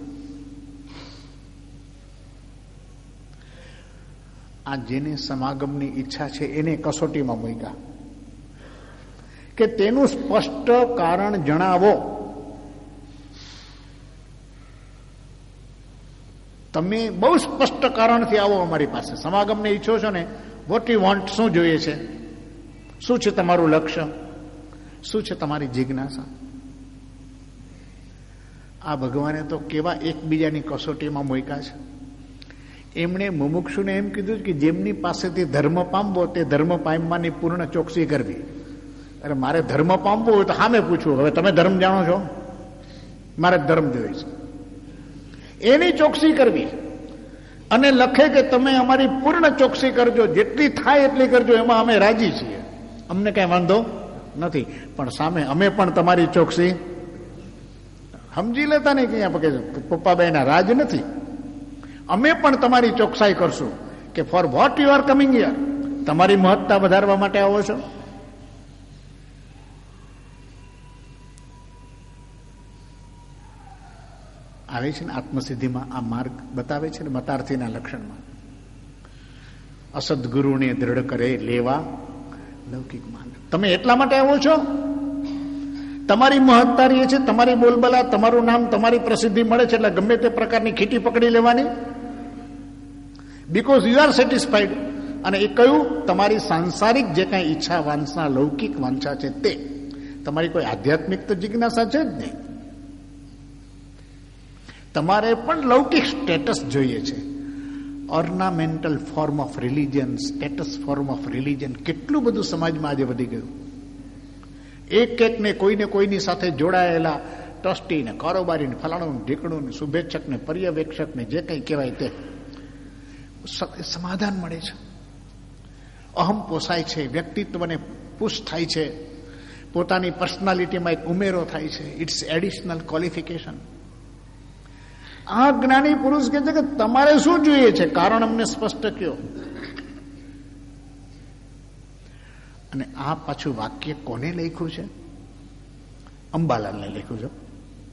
આ જેને સમાગમની ઈચ્છા છે એને કસોટીમાં મૂક્યા કે તેનું સ્પષ્ટ કારણ જણાવો. તમે બહુ સ્પષ્ટ કારણથી આવો અમારી પાસે. સમાગમને ઈચ્છો છો ને, વોટ યુ વોન્ટ, શું જોઈએ છે, શું છે તમારું લક્ષ્ય, શું છે તમારી જિજ્ઞાસા. આ ભગવાને તો કેવા એકબીજાની કસોટીમાં મૂક્યા છે. એમણે મુમુક્ષુને એમ કીધું કે જેમની પાસેથી ધર્મ પામવો તે ધર્મ પામવાની પૂર્ણ ચોકસી કરવી. અરે મારે ધર્મ પામવો હોય તો સામે પૂછવું, હવે તમે ધર્મ જાણો છો, મારે ધર્મ જોઈએ છે, એની ચોકસી કરવી. અને લખે કે તમે અમારી પૂર્ણ ચોકસી કરજો, જેટલી થાય એટલી કરજો, એમાં અમે રાજી છીએ, અમને કઈ વાંધો નથી. પણ સામે અમે પણ તમારી ચોકસી સમજી લેતા નહીં કે પપ્પા બેના રાજ નથી. અમે પણ તમારી ચોકસાઈ કરશું કે for what you are coming here. તમારી મહત્તા વધારવા માટે આવો છો. આવે છે ને આત્મસિદ્ધિમાં આ માર્ગ બતાવે છે ને મતાર્થીના લક્ષણમાં. અસદગુરુને દ્રઢ કરે લેવા લૌકિક માર્ગ. તમે એટલા માટે આવો છો, તમારી મહત્તા રહી છે, તમારી બોલબલા, તમારું નામ, તમારી પ્રસિદ્ધિ મળે છે, એટલે ગમે તે પ્રકારની ખીટી પકડી લેવાની. Because you are satisfied. અને એ કયું? તમારી સાંસારિક જે કાંઈ ઈચ્છા વાંસના લૌકિક વાંછા છે તે. તમારી કોઈ આધ્યાત્મિક તો જિજ્ઞાસા છે જ નહીં. તમારે પણ લૌકિક સ્ટેટસ જોઈએ છે. Ornamental form of religion, status form of religion કેટલું બધું સમાજમાં આજે વધી ગયું. એક એકને કોઈને કોઈની સાથે જોડાયેલા ટ્રસ્ટી ને કારોબારી ને ફલાણું ઢીકણું ને શુભેચ્છક ને પર્યવેક્ષક ને જે કંઈ કહેવાય તે સમાધાન મળે છે. અહમ પોસાય છે, વ્યક્તિત્વને પુશ થાય છે, પોતાની પર્સનાલિટીમાં એક ઉમેરો થાય છે. It's additional qualification. આ જ્ઞાની પુરુષ કહે છે કે તમારે શું જોઈએ છે, કારણ અમને સ્પષ્ટ કહો. અને આ પાછું વાક્ય કોને લખ્યું છે? અંબાલાલને લખ્યું છે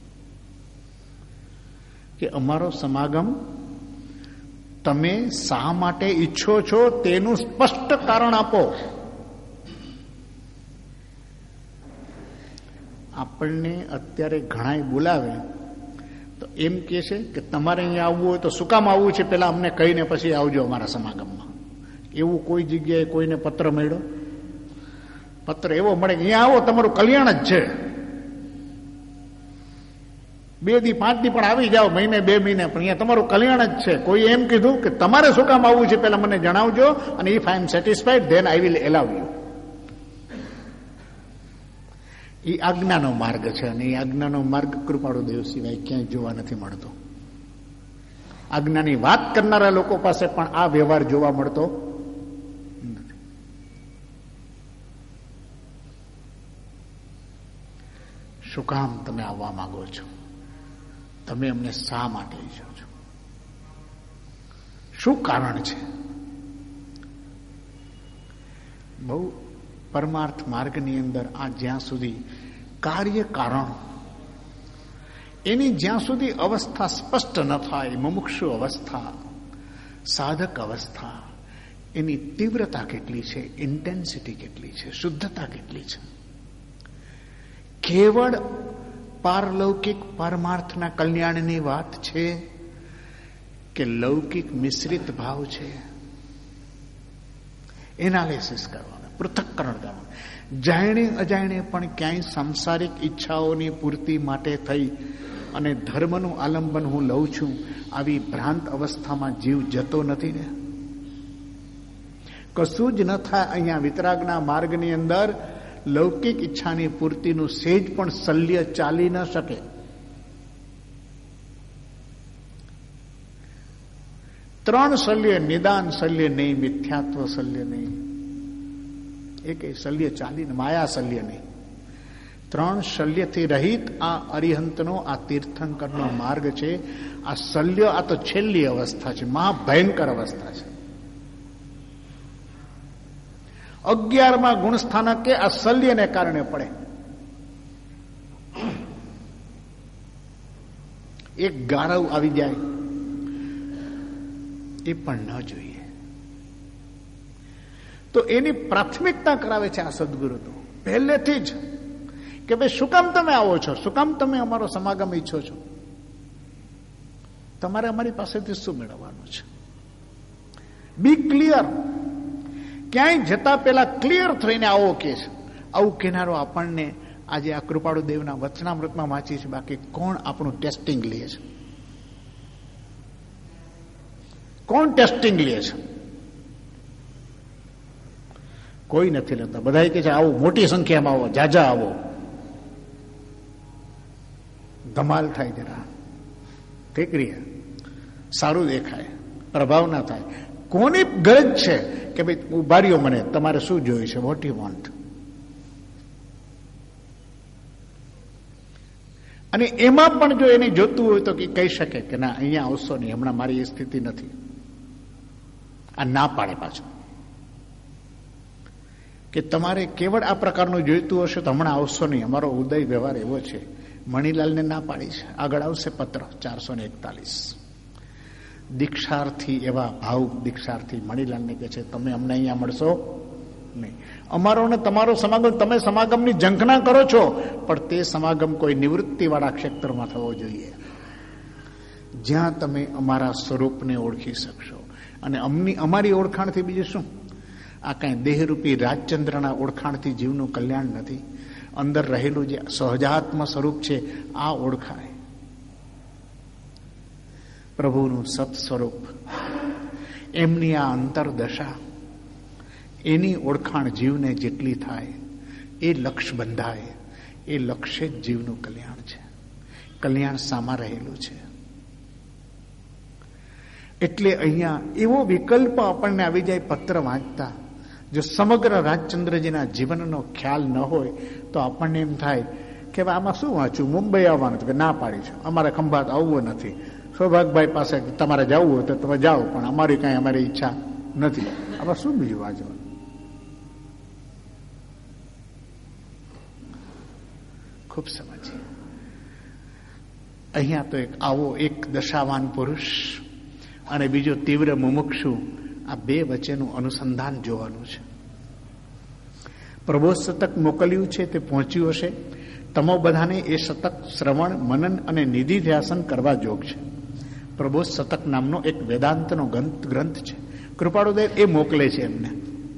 કે અમારો સમાગમ તમે શા માટે ઈચ્છો છો તેનું સ્પષ્ટ કારણ આપો. આપણને અત્યારે ઘણાય બોલાવે તો એમ કે છે કે તમારે અહીંયા આવવું હોય તો શું કામ આવવું છે પેલા અમને કહીને પછી આવજો અમારા સમાગમમાં. એવું કોઈ જગ્યાએ કોઈને પત્ર મળ્યો? પત્ર એવો મળે કે અહીંયા આવો તમારું કલ્યાણ જ છે, બે દી પાંચ દી પણ આવી જાઓ, મહિને બે મહિને, પણ અહીંયા તમારું કલ્યાણ જ છે. કોઈ એમ કીધું કે તમારે શું કામ આવવું છે પેલા મને જણાવજો, અને if I am satisfied then I will allow you. એ આજ્ઞાનો માર્ગ છે, અને એ આજ્ઞાનો માર્ગ કૃપાળુદેવ સિવાય ક્યાંય જોવા નથી મળતો. આજ્ઞાની વાત કરનારા લોકો પાસે પણ આ વ્યવહાર જોવા મળતો નથી. શું કામ તમે આવવા માંગો છો? તમે અમને શા માટે ઈચ્છો છો? શું કારણ છે? બહુ પરમાર્થ માર્ગની અંદર આ જ્યાં સુધી કાર્ય કારણ એની જ્યાં સુધી અવસ્થા સ્પષ્ટ ન થાય, મુમુક્ષુ અવસ્થા, સાધક અવસ્થા, એની તીવ્રતા કેટલી છે, ઇન્ટેન્સિટી કેટલી છે, શુદ્ધતા કેટલી છે. કેવળ પારલૌકિક પરમાર્થના કલ્યાણની વાત છે કે લૌકિક મિશ્રિત ભાવ છે? એનાલિસિસ કરવાનું, પૃથક્કરણ કરવાનું. જાણે અજાણે પણ ક્યાંય સાંસારિક ઈચ્છાઓની પૂર્તિ માટે થઈ અને ધર્મનું આલંબન હું લઉં છું, આવી ભ્રાંત અવસ્થામાં જીવ જતો નથી ને. કશું જ ન થાય. અહીંયા વિતરાગના માર્ગની અંદર લૌકિક ઈચ્છાની પૂર્તિનું સેજ પણ શલ્ય ચાલી ન શકે. ત્રણ શલ્ય, નિદાન શલ્ય નહીં, મિથ્યાત્વ શલ્ય નહીં, એક શલ્ય ચાલીને માયા શલ્ય નહીં. ત્રણ શલ્યથી રહિત આ અરિહંતનો, આ તીર્થંકરનો માર્ગ છે. આ શલ્ય, આ તો છેલ્લી અવસ્થા છે, મહાભયંકર અવસ્થા છે. અગિયારમાં ગુણસ્થાનકે આ શલ્યને કારણે પડે. એક ગારવ આવી જાય એ પણ ન જોઈએ. તો એની પ્રાથમિકતા કરાવે છે આ સદગુરુ તો પહેલેથી જ, કે ભાઈ શું કામ તમે આવો છો, શું કામ તમે અમારો સમાગમ ઈચ્છો છો, તમારે અમારી પાસેથી શું મેળવવાનું છે. Be clear. ક્યાંય જતા પેલા ક્લિયર થઈને આવો કે છે. આવું કેનારો આપણને આજે આ કૃપાળુ દેવના વચનામૃતમાં વાંચી છે. બાકી કોણ આપણું ટેસ્ટિંગ લે છે? કોણ ટેસ્ટિંગ લે છે? કોઈ નથી લેતા. બધા કે છે આવો, મોટી સંખ્યામાં આવો, જાજા આવો, ધમાલ થાય, જરા ઠીકરી, સારું દેખાય, પ્રભાવ ના થાય. કોની ગરજ છે કે ભાઈ ઉભા રહ્યો, મને તમારે શું જોઈએ છે, વોટ યુ વોન્ટ. અને એમાં પણ જો એને જોતું હોય તો કહી શકે કે ના, અહીંયા આવશો નહીં, હમણાં મારી એ સ્થિતિ નથી. આ ના પાડે પાછો કે તમારે કેવળ આ પ્રકારનું જોઈતું હશે તો હમણાં આવશો નહીં, અમારો ઉદય વ્યવહાર એવો છે. મણીલાલને ના પાડી છે. આગળ આવશે પત્ર ચારસો ને એકતાલીસ. દીક્ષાર્થી, એવા ભાવુક દીક્ષાર્થી મણીલાલને કહે છે તમે અમને અહીંયા મળશો નહીં. અમારો ને તમારો સમાગમ, તમે સમાગમની ઝંખના કરો છો, પણ તે સમાગમ કોઈ નિવૃત્તિવાળા ક્ષેત્રમાં થવો જોઈએ, જ્યાં તમે અમારા સ્વરૂપને ઓળખી શકશો. અને અમની અમારી ઓળખાણથી બીજું શું? આ કાંઈ દેહરૂપી રાજચંદ્રના ઓળખાણથી જીવનું કલ્યાણ નથી. અંદર રહેલું જે સહજાત્મ સ્વરૂપ છે આ ઓળખાય. પ્રભુનું સત સ્વરૂપ, એમની આ અંતરદશા, એની ઓળખાણ જીવને જેટલી થાય એ લક્ષ્ય બંધાય. એ લક્ષ્ય જ જીવનું કલ્યાણ છે. કલ્યાણ સામા રહેલું છે. એટલે અહીંયા એવો વિકલ્પ આપણને આવી જાય પત્ર વાંચતા. જો સમગ્ર રાજચંદ્રજીના જીવનનો ખ્યાલ ન હોય તો આપણને એમ થાય કે આમાં શું વાંચું, મુંબઈ આવવાનું કે ના પાડી છે, અમારે ખંભાત આવવું નથી, સૌભાગભાઈ પાસે તમારે જવું હોય તો તમે જાઓ, પણ અમારી કાંઈ અમારી ઈચ્છા નથી. આમાં શું બીજું વાંચવાનું? ખૂબ સમજીએ. અહીંયા તો એક આવો એક દશાવાન પુરુષ અને બીજો તીવ્ર મુમુક્ષુ, આ બે વચ્ચેનું અનુસંધાન જોવાનું છે. પ્રબોધ શતક મોકલ્યું છે તે પહોંચ્યું હશે. તમો બધાને એ શતક શ્રવણ, મનન અને નિધિધ્યાસન કરવા જોગ છે. પ્રબોધ શતક નામનો એક વેદાંતનો ગ્રંથ છે. કૃપાળુદેવ એ મોકલે છે એમને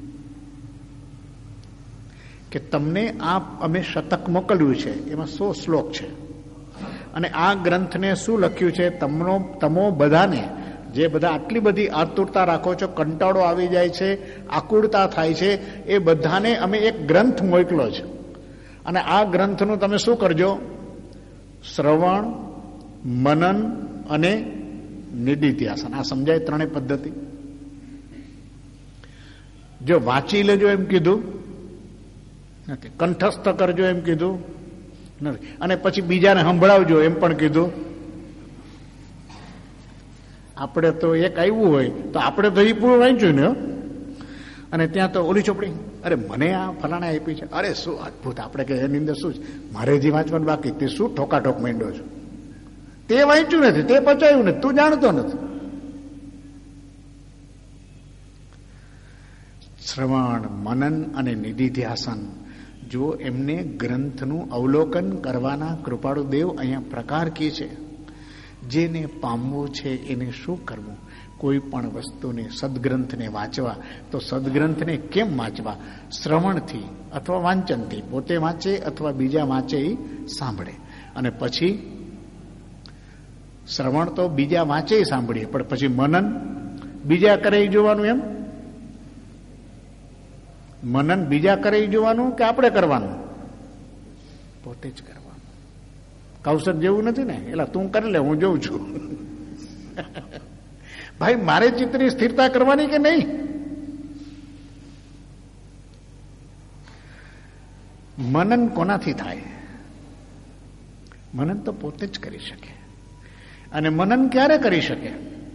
કે તમને આ અમે શતક મોકલ્યું છે, એમાં સો શ્લોક છે. અને આ ગ્રંથને શું લખ્યું છે? તમનો તમો બધાને, જે બધા આટલી બધી આતુરતા રાખો છો, કંટાળો આવી જાય છે, આકુળતા થાય છે, એ બધાને અમે એક ગ્રંથ મોકલો છે. અને આ ગ્રંથનું તમે શું કરજો? શ્રવણ, મનન અને નિધિધ્યાસન. આ સમજાય ત્રણેય પદ્ધતિ? જો વાંચી લેજો એમ કીધું નથી, કંઠસ્થ કરજો એમ કીધું નથી, અને પછી બીજાને સંભળાવજો એમ પણ કીધું. આપણે તો એક આવ્યું હોય તો આપણે તો એ પૂરું વાંચ્યું ને. અને ત્યાં તો ઓલી ચોપડી, અરે મને આ ફલાણા આપી છે, અરે શું અદભુત, આપણે કે એની અંદર શું છે, મારે જે વાંચવાનું બાકી, તે શું ઠોકાઠોક માંડ્યો છે, તે વાંચ્યું નથી, તે પચાયું નથી, તું જાણતો નથી. શ્રવણ, મનન અને નિધિધ્યાસન, જો એમને ગ્રંથનું અવલોકન કરવાના કૃપાળુ દેવ અહીંયા પ્રકાર કહે છે. જેને પામવું છે એને શું કરવું? કોઈ પણ વસ્તુને, સદગ્રંથને વાંચવા, તો સદગ્રંથને કેમ વાંચવા? શ્રવણથી અથવા વાંચનથી, પોતે વાંચે અથવા બીજા વાંચે એ સાંભળે. અને પછી શ્રવણ તો બીજા વાંચે સાંભળીએ, પણ પછી મનન બીજા કરે જોવાનું. એમ મનન બીજા કરી જોવાનું કે આપણે કરવાનું? પોતે જ કરવાનું. કૌશલ જેવું નથી ને, એટલે તું કરી લે, હું જોઉં છું. ભાઈ, મારે ચિત્તની સ્થિરતા કરવાની કે નહીં? મનન કોનાથી થાય? મનન તો પોતે જ કરી શકે. અને મનન ક્યારે કરી શકે?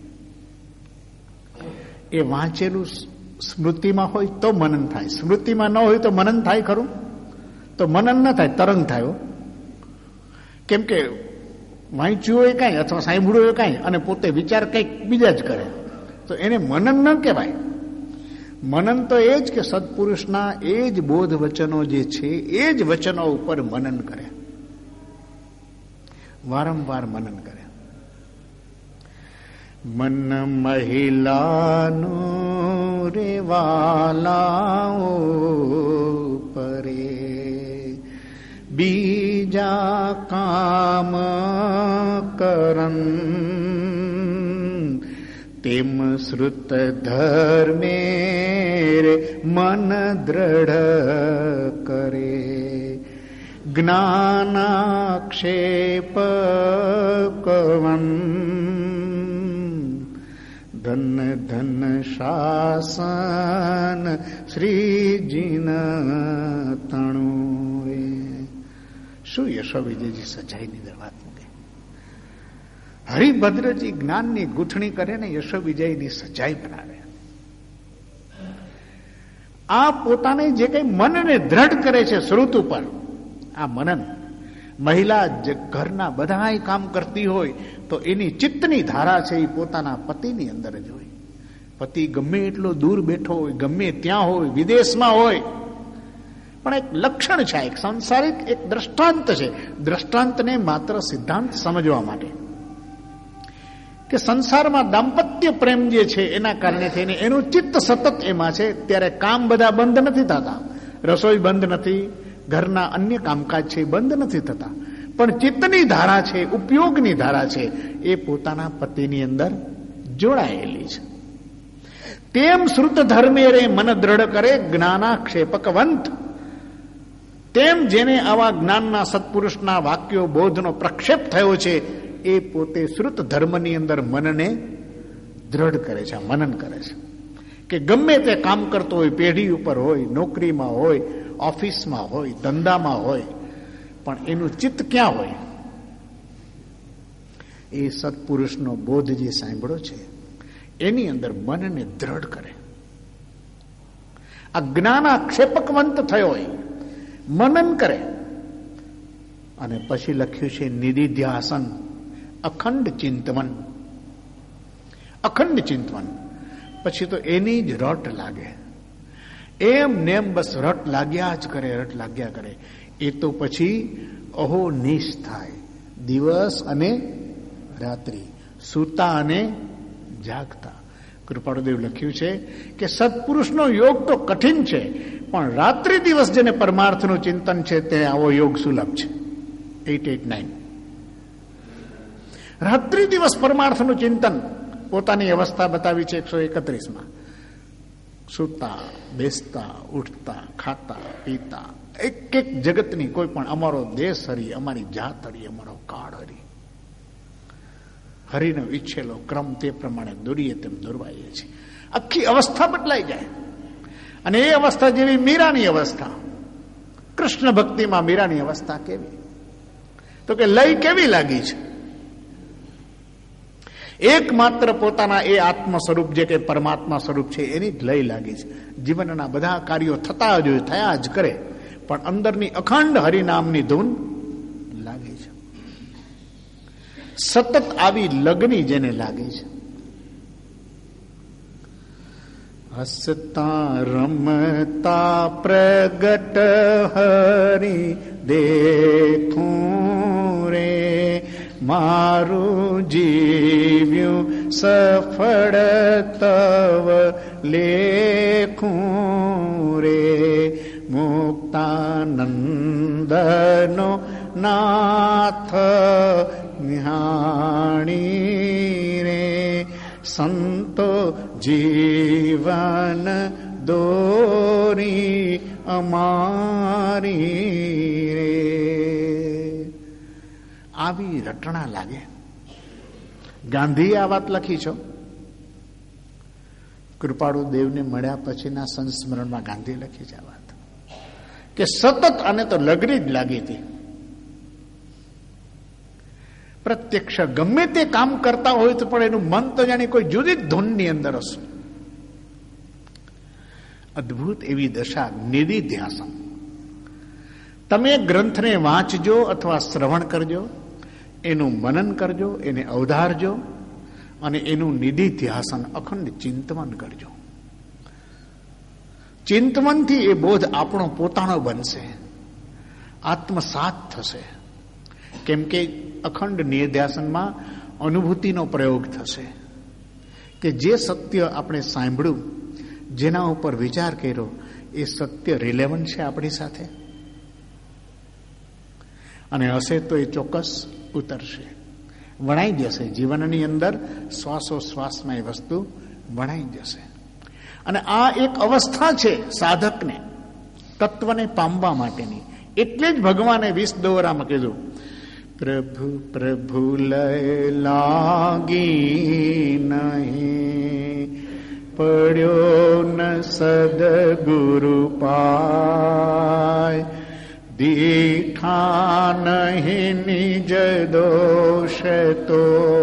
એ વાંચેલું સ્મૃતિમાં હોય તો મનન થાય. સ્મૃતિમાં ન હોય તો મનન થાય ખરું? તો મનન ન થાય, તરંગ થાય. કેમ કે વાંચ્યું હોય કાંઈ અથવા સાંભળ્યું હોય કાંઈ અને પોતે વિચાર કંઈક બીજા જ કરે, તો એને મનન ન કહેવાય. મનન તો એ જ કે સત્પુરુષના એ જ બોધ વચનો જે છે એ જ વચનો ઉપર મનન કરે, વારંવાર મનન કરે. મન મહિલાનું રે વાલાઓ પરે, બીજા કામ કરન, તેમ શ્રુત ધર્મે રે મન દ્રઢ કરે. જ્ઞાનાક્ષેપ કવન, ધન ધન શાસન શ્રીજીન તણું. શું યશો વિજયજી સજાઈની અંદર વાત મૂકે. હરિભદ્રજી જ્ઞાનની ગૂંથણી કરે ને યશો વિજયની સજાઈ બનાવે. આ પોતાને જે કઈ મનને દ્રઢ કરે છે શ્રુત ઉપર, આ મનન. મહિલા ઘરના બધા કામ કરતી હોય તો એની ચિત્તની ધારા છે એ પોતાના પતિની અંદર જ હોય. પતિ ગમે એટલો દૂર બેઠો હોય, ગમે ત્યાં હોય, વિદેશમાં હોય, પણ એક લક્ષણ છે, એક સંસારિક એક દ્રષ્ટાંત છે. દ્રષ્ટાંતને માત્ર સિદ્ધાંત સમજવા માટે કે સંસારમાં દાંપત્ય પ્રેમ જે છે એના કારણે થઈને એનું ચિત્ત સતત એમાં છે. ત્યારે કામ બધા બંધ નથી થતા, રસોઈ બંધ નથી, ઘરના અન્ય કામકાજ છે બંધ નથી થતા, પણ ચિત્તની ધારા છે, ઉપયોગની ધારા છે, એ પોતાના પતિની અંદર જોડાયેલી છે. તેમ શ્રુત ધર્મે રે મન દ્રઢ કરે, જ્ઞાનાક્ષેપકવંત. તેમ જેને આવા જ્ઞાનના સત્પુરુષના વાક્યો બોધનો પ્રક્ષેપ થયો છે એ પોતે શ્રુત ધર્મની અંદર મનને દ્રઢ કરે છે, મનન કરે છે. કે ગમે તે કામ કરતો હોય, પેઢી ઉપર હોય, નોકરીમાં હોય, ઓફિસમાં હોય, ધંધામાં હોય, પણ એનું ચિત્ત ક્યાં હોય? એ સત્પુરુષનો બોધ જે સાંભળ્યો છે એની અંદર મનને દ્રઢ કરે. આ જ્ઞાનાક્ષેપકવંત થયો હોય, મનન કરે. અને પછી લખ્યું છે નિધિધ્યાસન, અખંડ ચિંતવન. અખંડ ચિંતવન પછી તો એની જ રટ લાગે. એમ નેમ બસ રટ લાગ્યા જ કરે, રટ લાગ્યા કરે. એ તો પછી અહો નિશ થાય, દિવસ અને રાત્રિ, સૂતા અને જાગતા. કૃપાળુદેવ લખ્યું છે કે સત્પુરુષનો યોગ તો કઠિન છે, પણ રાત્રિ દિવસ જેને પરમાર્થનું ચિંતન છે તે આવો યોગ સુલભ છે. એટ એટ નાઇન રાત્રિ દિવસ પરમાર્થનું ચિંતન પોતાની અવસ્થા બતાવી છે એકસો એકત્રીસમાં. સૂતા, બેસતા, ઉઠતા, ખાતા, પીતા, એક એક જગતની કોઈ પણ અમારો દેશ હરી, અમારી જાત હરી, અમારો કાળ હરી, હરિનો ઈચ્છેલો ક્રમ તે પ્રમાણે દોરીએ તેમ દોરવાઈએ છીએ. આખી અવસ્થા બદલાઈ જાય. અને એ અવસ્થા જેવી મીરાની અવસ્થા, કૃષ્ણ ભક્તિમાં મીરાની અવસ્થા કેવી? તો કે લય કેવી લાગી છે? એકમાત્ર પોતાના એ આત્મ સ્વરૂપ જે કે પરમાત્મા સ્વરૂપ છે એની જ લય લાગી છે. જીવનના બધા કાર્યો થતા જ હોય, થયા જ કરે, પણ અંદરની અખંડ હરિનામની ધૂન લાગી છે. સતત આવી લગની જેને લાગી છે. હસતા રમતા પ્રગટ હરી દેખું રે, મારું જીવ્યું સફળ તવ લેખું રે, મુક્તાનંદનો નાથ નિહાણી રે, સંતો જીવન દોરી અમારી રે. આવી રટણા લાગે. ગાંધીએ આ વાત લખી છો. કૃપાળુ દેવને મળ્યા પછીના સંસ્મરણમાં ગાંધી લખી છે આ વાત કે સતત આને તો લગરી જ લાગી હતી. પ્રત્યક્ષ ગમે તે કામ કરતા હોય તો પણ એનું મન તો જાણે કોઈ જુદી જ ધૂનની અંદર હશે. અદભુત એવી દશા નિધિધ્યાસન. તમે ગ્રંથને વાંચજો અથવા શ્રવણ કરજો, એનું મનન કરજો, એને અવધારજો અને એનું નિધિધ્યાસન અખંડ ચિંતવન કરજો. ચિંતવનથી એ બોધ આપણો પોતાનો બનશે, આત્મસાત થશે. કેમ કે અખંડ નિધિધ્યાસનમાં અનુભૂતિનો પ્રયોગ થશે કે જે સત્ય આપણે સાંભળ્યું, જેના ઉપર વિચાર કર્યો, એ સત્ય રિલેવન્ટ છે આપણી સાથે, અને હશે તો એ ચોક્કસ ઉતરશે, વણાઈ જશે. જીવનની અંદર શ્વાસોશ્વાસમાં એ વસ્તુ વણાઈ જશે. અને આ એક અવસ્થા છે સાધકને તત્વને પામવા માટેની. એટલે જ ભગવાને વીસ દોરામાં કીધું, પ્રભુ પ્રભુ લય લાગી નહીં, પડ્યો ન સદગુરુ પાય, દીઠા નહીં નિજ દોષ તો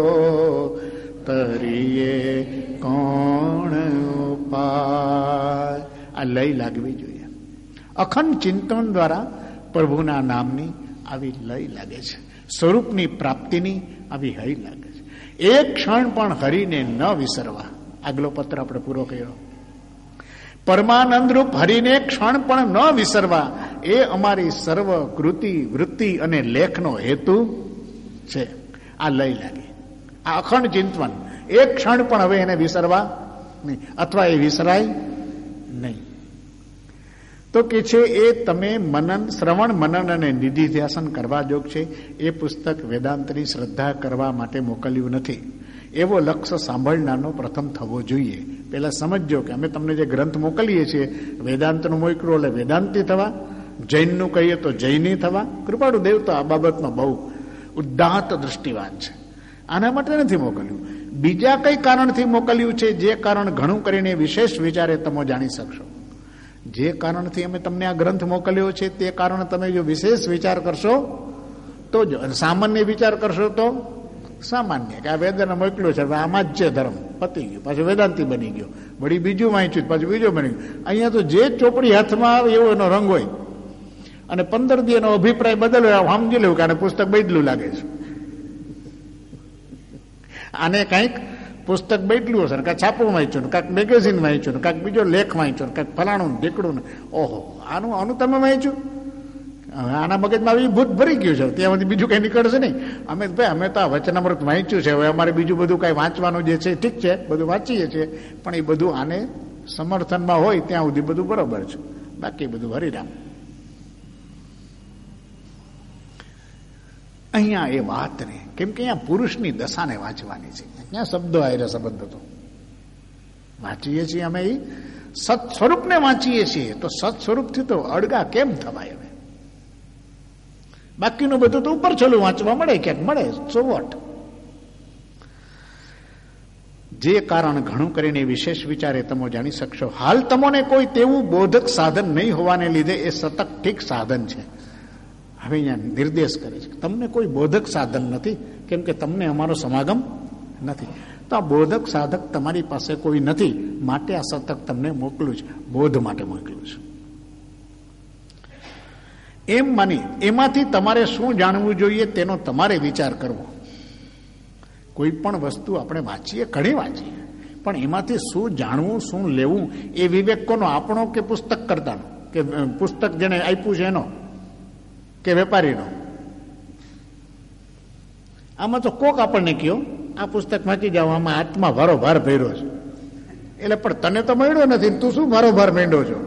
તરીએ કોણ ઉપાય. આ લય લાગવી જોઈએ. અખંડ ચિંતન દ્વારા પ્રભુના નામની આવી લય લાગે છે. સ્વરૂપની પ્રાપ્તિની આવી હૈ લાગે છે. એક ક્ષણ પણ હરિને ન વિસરવા. આગલો પત્ર આપણે પૂરો કર્યો. પરમાનંદ રૂપ હરિને ક્ષણ પણ ન વિસરવા એ અમારી સર્વ કૃતિ વૃત્તિ અને લેખનો હેતુ છે. આ લય લાગે, આ અખંડ ચિંતવન. એક ક્ષણ પણ હવે એને વિસરવા નહીં, અથવા એ વિસરાય નહીં. તો કે છે એ તમે મનન શ્રવણ મનન અને નિધિધ્યાસન કરવા જોગ છે. એ પુસ્તક વેદાંતની શ્રદ્ધા કરવા માટે મોકલ્યું નથી. એવો લક્ષ્ય સાંભળનારનો પ્રથમ થવો જોઈએ. પેલા સમજજો કે અમે તમને જે ગ્રંથ મોકલીએ છીએ, વેદાંતનું મોકલું એટલે વેદાંતી થવા, જૈનનું કહીએ તો જૈની થવા. કૃપાળુ દેવ તો આ બાબતમાં બહુ ઉદાત્ત દૃષ્ટિવાન છે. આના માટે નથી મોકલ્યું. બીજા કઈ કારણથી મોકલ્યું છે, જે કારણ ઘણું કરીને વિશેષ વિચારે તમે જાણી શકશો. જે કારણથી અમે તમને આ ગ્રંથ મોકલ્યો છે તે કારણ તમે જો વિશેષ વિચાર કરશો તો જ, સામાન્ય વિચાર કરશો તો સામાન્ય કે આ વેદાંત મોકલ્યો છે, આમાં જ છે ધર્મ, પતી ગયું, પાછું વેદાંતિ બની ગયો, વળી બીજું વાંચ્યું, પાછું બીજું બની ગયું. અહીંયા તો જે ચોપડી હાથમાં આવે એવો એનો રંગ હોય, અને પંદર દી એનો અભિપ્રાય બદલ્યો, સમજી લેવું કે આને પુસ્તક બદલું લાગે છે, આને કંઈક પુસ્તક બેટલું હશે, કાંઈક છાપું વાંચ્યું, કાંઈક મેગેઝિન વાંચ્યું, કાંઈક બીજો લેખ વાંચ્યો, કાંઈક ફલાણું ઢીકડું. ઓહો, આનું આનું તમે વાંચ્યું? આના મગજમાં આવી ભૂત ભરી ગયું છે, ત્યાંથી બીજું કઈ નીકળશે નહીં. અમે ભાઈ અમે તો આ વચનામૃત વાંચ્યું છે, હવે અમારે બીજું બધું કઈ વાંચવાનું જે છે ઠીક છે, બધું વાંચીએ છીએ, પણ એ બધું આને સમર્થનમાં હોય ત્યાં સુધી બધું બરોબર છે, બાકી બધું હરિરામ. અહીંયા એ વાત ને, કેમ કે અહીંયા પુરુષની દશાને વાંચવાની છે. ત્યાં શબ્દો આયરે સંબંધ હતો. વાંચીએ છીએ અમે એ સત સ્વરૂપને વાંચીએ છીએ, તો સત સ્વરૂપથી તો અડગા કેમ થવાય? હવે બાકીનું બધું તો ઉપર છોલું વાંચવા મળે, ક્યાંક મળે, સો વોટ. જે કારણ ઘણું કરીને વિશેષ વિચારે તમે જાણી શકશો. હાલ તમને કોઈ તેવું બોધક સાધન નહીં હોવાને લીધે એ સતત ઠીક સાધન છે. હવે અહીંયા નિર્દેશ કરે છે, તમને કોઈ બોધક સાધન નથી, કેમ કે તમને અમારો સમાગમ નથી. તો આ બોધક સાધક તમારી પાસે કોઈ નથી, માટે આ સતત તમને મોકલું છે, બોધ માટે મોકલું છે. એમ માની એમાંથી તમારે શું જાણવું જોઈએ તેનો તમારે વિચાર કરવો. કોઈ પણ વસ્તુ આપણે વાંચીએ, ઘણી વાંચીએ, પણ એમાંથી શું જાણવું, શું લેવું, એ વિવેક કોનો? આપણો કે પુસ્તક કરતાનો, કે પુસ્તક જેને આપ્યું છે એનો, કે વેપારીનો? આમાં તો કોક આપણને કહ્યો આ પુસ્તક વાંચી જાવ, આમાં આત્મા ભારો ભાર ભર્યો છે, એટલે પણ તને તો મળ્યો નથી, તું શું ભારો ભાર માંડ્યો છો?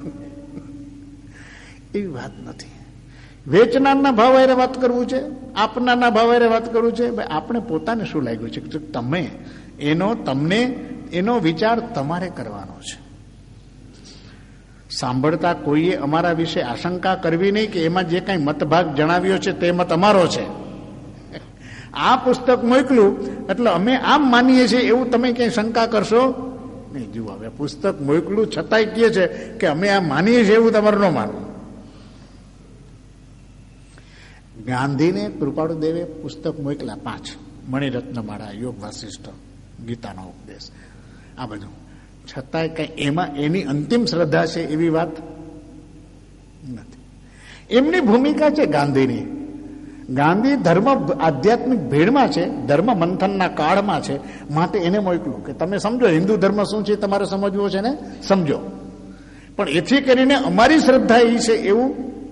એવી વાત નથી. વેચનારના ભાવ હારે વાત કરવું છે, આપનારના ભાવ હારે વાત કરવું છે. ભાઈ આપણે પોતાને શું લાગ્યું છે, તમે એનો તમને એનો વિચાર તમારે કરવાનો છે. સાંભળતા કોઈએ અમારા વિશે આશંકા કરવી નહીં કે એમાં જે કાંઈ મતભાગ જણાવ્યો છે તે મત અમારો છે. આ પુસ્તક મોકલ્યું એટલે અમે આમ માનીએ છીએ એવું તમે ક્યાંય શંકા કરશો નહીં. જુઓ, હવે પુસ્તક મોકલું છતાંય કહે છે કે અમે આ માનીએ છીએ એવું તમારે ન માનવું. ગાંધીને કૃપાળુ દેવે પુસ્તક મોકલ્યા પાંચ: મણિરત્નમાળા, યોગ વાસિષ્ઠ, ગીતાનો ઉપદેશ, આ બધું. છતાંય કઈ એમાં એની અંતિમ શ્રદ્ધા છે એવી વાત નથી. એમની ભૂમિકા છે ગાંધીની. ગાંધી ધર્મ આધ્યાત્મિક ભેળમાં છે, ધર્મ મંથનના કાળમાં છે, માટે એને મોકલું કે તમે સમજો હિન્દુ ધર્મ શું છે તમારે સમજવો છે ને સમજો, પણ એથી કરીને અમારી શ્રદ્ધા એ છે એવું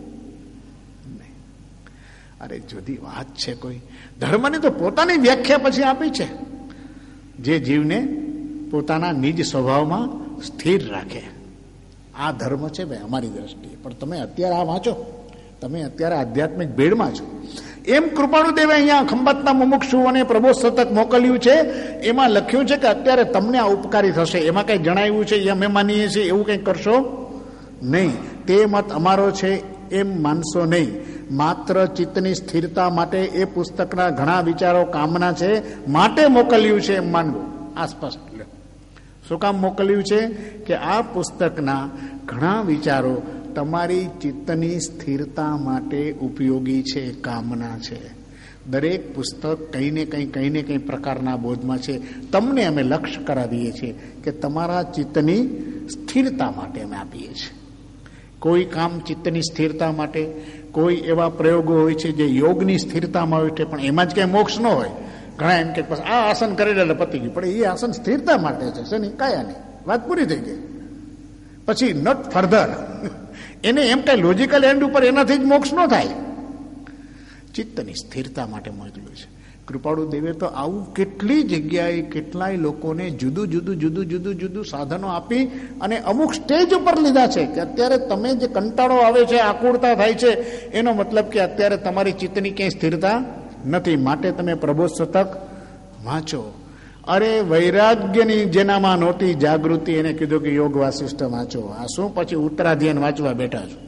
નહીં. અરે જુદી વાત છે. કોઈ ધર્મની તો પોતાની વ્યાખ્યા પછી આપી છે, જે જીવને પોતાના નિજ સ્વભાવમાં સ્થિર રાખે. આ ધર્મ છે ભાઈ અમારી દ્રષ્ટિએ. પણ તમે અત્યારે આ વાંચો, તમે અત્યારે આધ્યાત્મિક ભેળમાં છો. એમ કૃપાળુ દેવે અહીંયા ખંભાતના મુમુક્ષુઓને પ્રબોધ શતક મોકલ્યું છે. એમાં લખ્યું છે કે અત્યારે તમને આ ઉપકારી થશે. એમાં કઈ જણાવ્યું છે એ અમે માનીએ છીએ એવું કંઈ કરશો નહીં. તે મત અમારો છે એમ માનશો નહીં. માત્ર ચિત્તની સ્થિરતા માટે એ પુસ્તકના ઘણા વિચારો કામના છે માટે મોકલ્યું છે એમ માનવું. આ સ્પષ્ટ લે. શું કામ મોકલ્યું છે? કે આ પુસ્તકના ઘણા વિચારો તમારી ચિત્તની સ્થિરતા માટે ઉપયોગી છે, કામના છે. દરેક પુસ્તક કંઈ ને કંઈ કંઈ ને કંઈ પ્રકારના બોધમાં છે. તમને અમે લક્ષ્ય કરાવીએ છીએ કે તમારા ચિત્તની સ્થિરતા માટે અમે આપીએ છીએ. કોઈ કામ ચિત્તની સ્થિરતા માટે, કોઈ એવા પ્રયોગો હોય છે જે યોગની સ્થિરતામાં હોય છે, પણ એમાં જ ક્યાંય મોક્ષ ન હોય. ઘણા એમ કે બસ આ આસન કરી એટલે પતી ગયું, પણ એ આસન સ્થિરતા માટે છે, શેની? કાયાની. વાત પૂરી થઈ ગઈ. પછી નોટ ફર્ધર. એને એમ કઈ લોજિકલ એન્ડ ઉપર એનાથી જ મોક્ષ ન થાય. ચિત્તની સ્થિરતા માટે મોકલ્યું છે. કૃપાળુ દેવે તો આવું કેટલી જગ્યાએ કેટલાય લોકોને જુદું જુદું જુદું જુદું જુદું સાધનો આપી અને અમુક સ્ટેજ ઉપર લીધા છે કે અત્યારે તમે જે કંટાળો આવે છે, આકુળતા થાય છે, એનો મતલબ કે અત્યારે તમારી ચિત્તની ક્યાંય સ્થિરતા નથી, માટે તમે પ્રબોધ શતક વાંચો. અરે વૈરાગ્યની જેનામાં નહોતી જાગૃતિ, એને કીધું કે યોગ વાસિષ્ઠ વાંચો. આ શું પછી ઉત્તરાધ્યાયન વાંચવા બેઠા છો?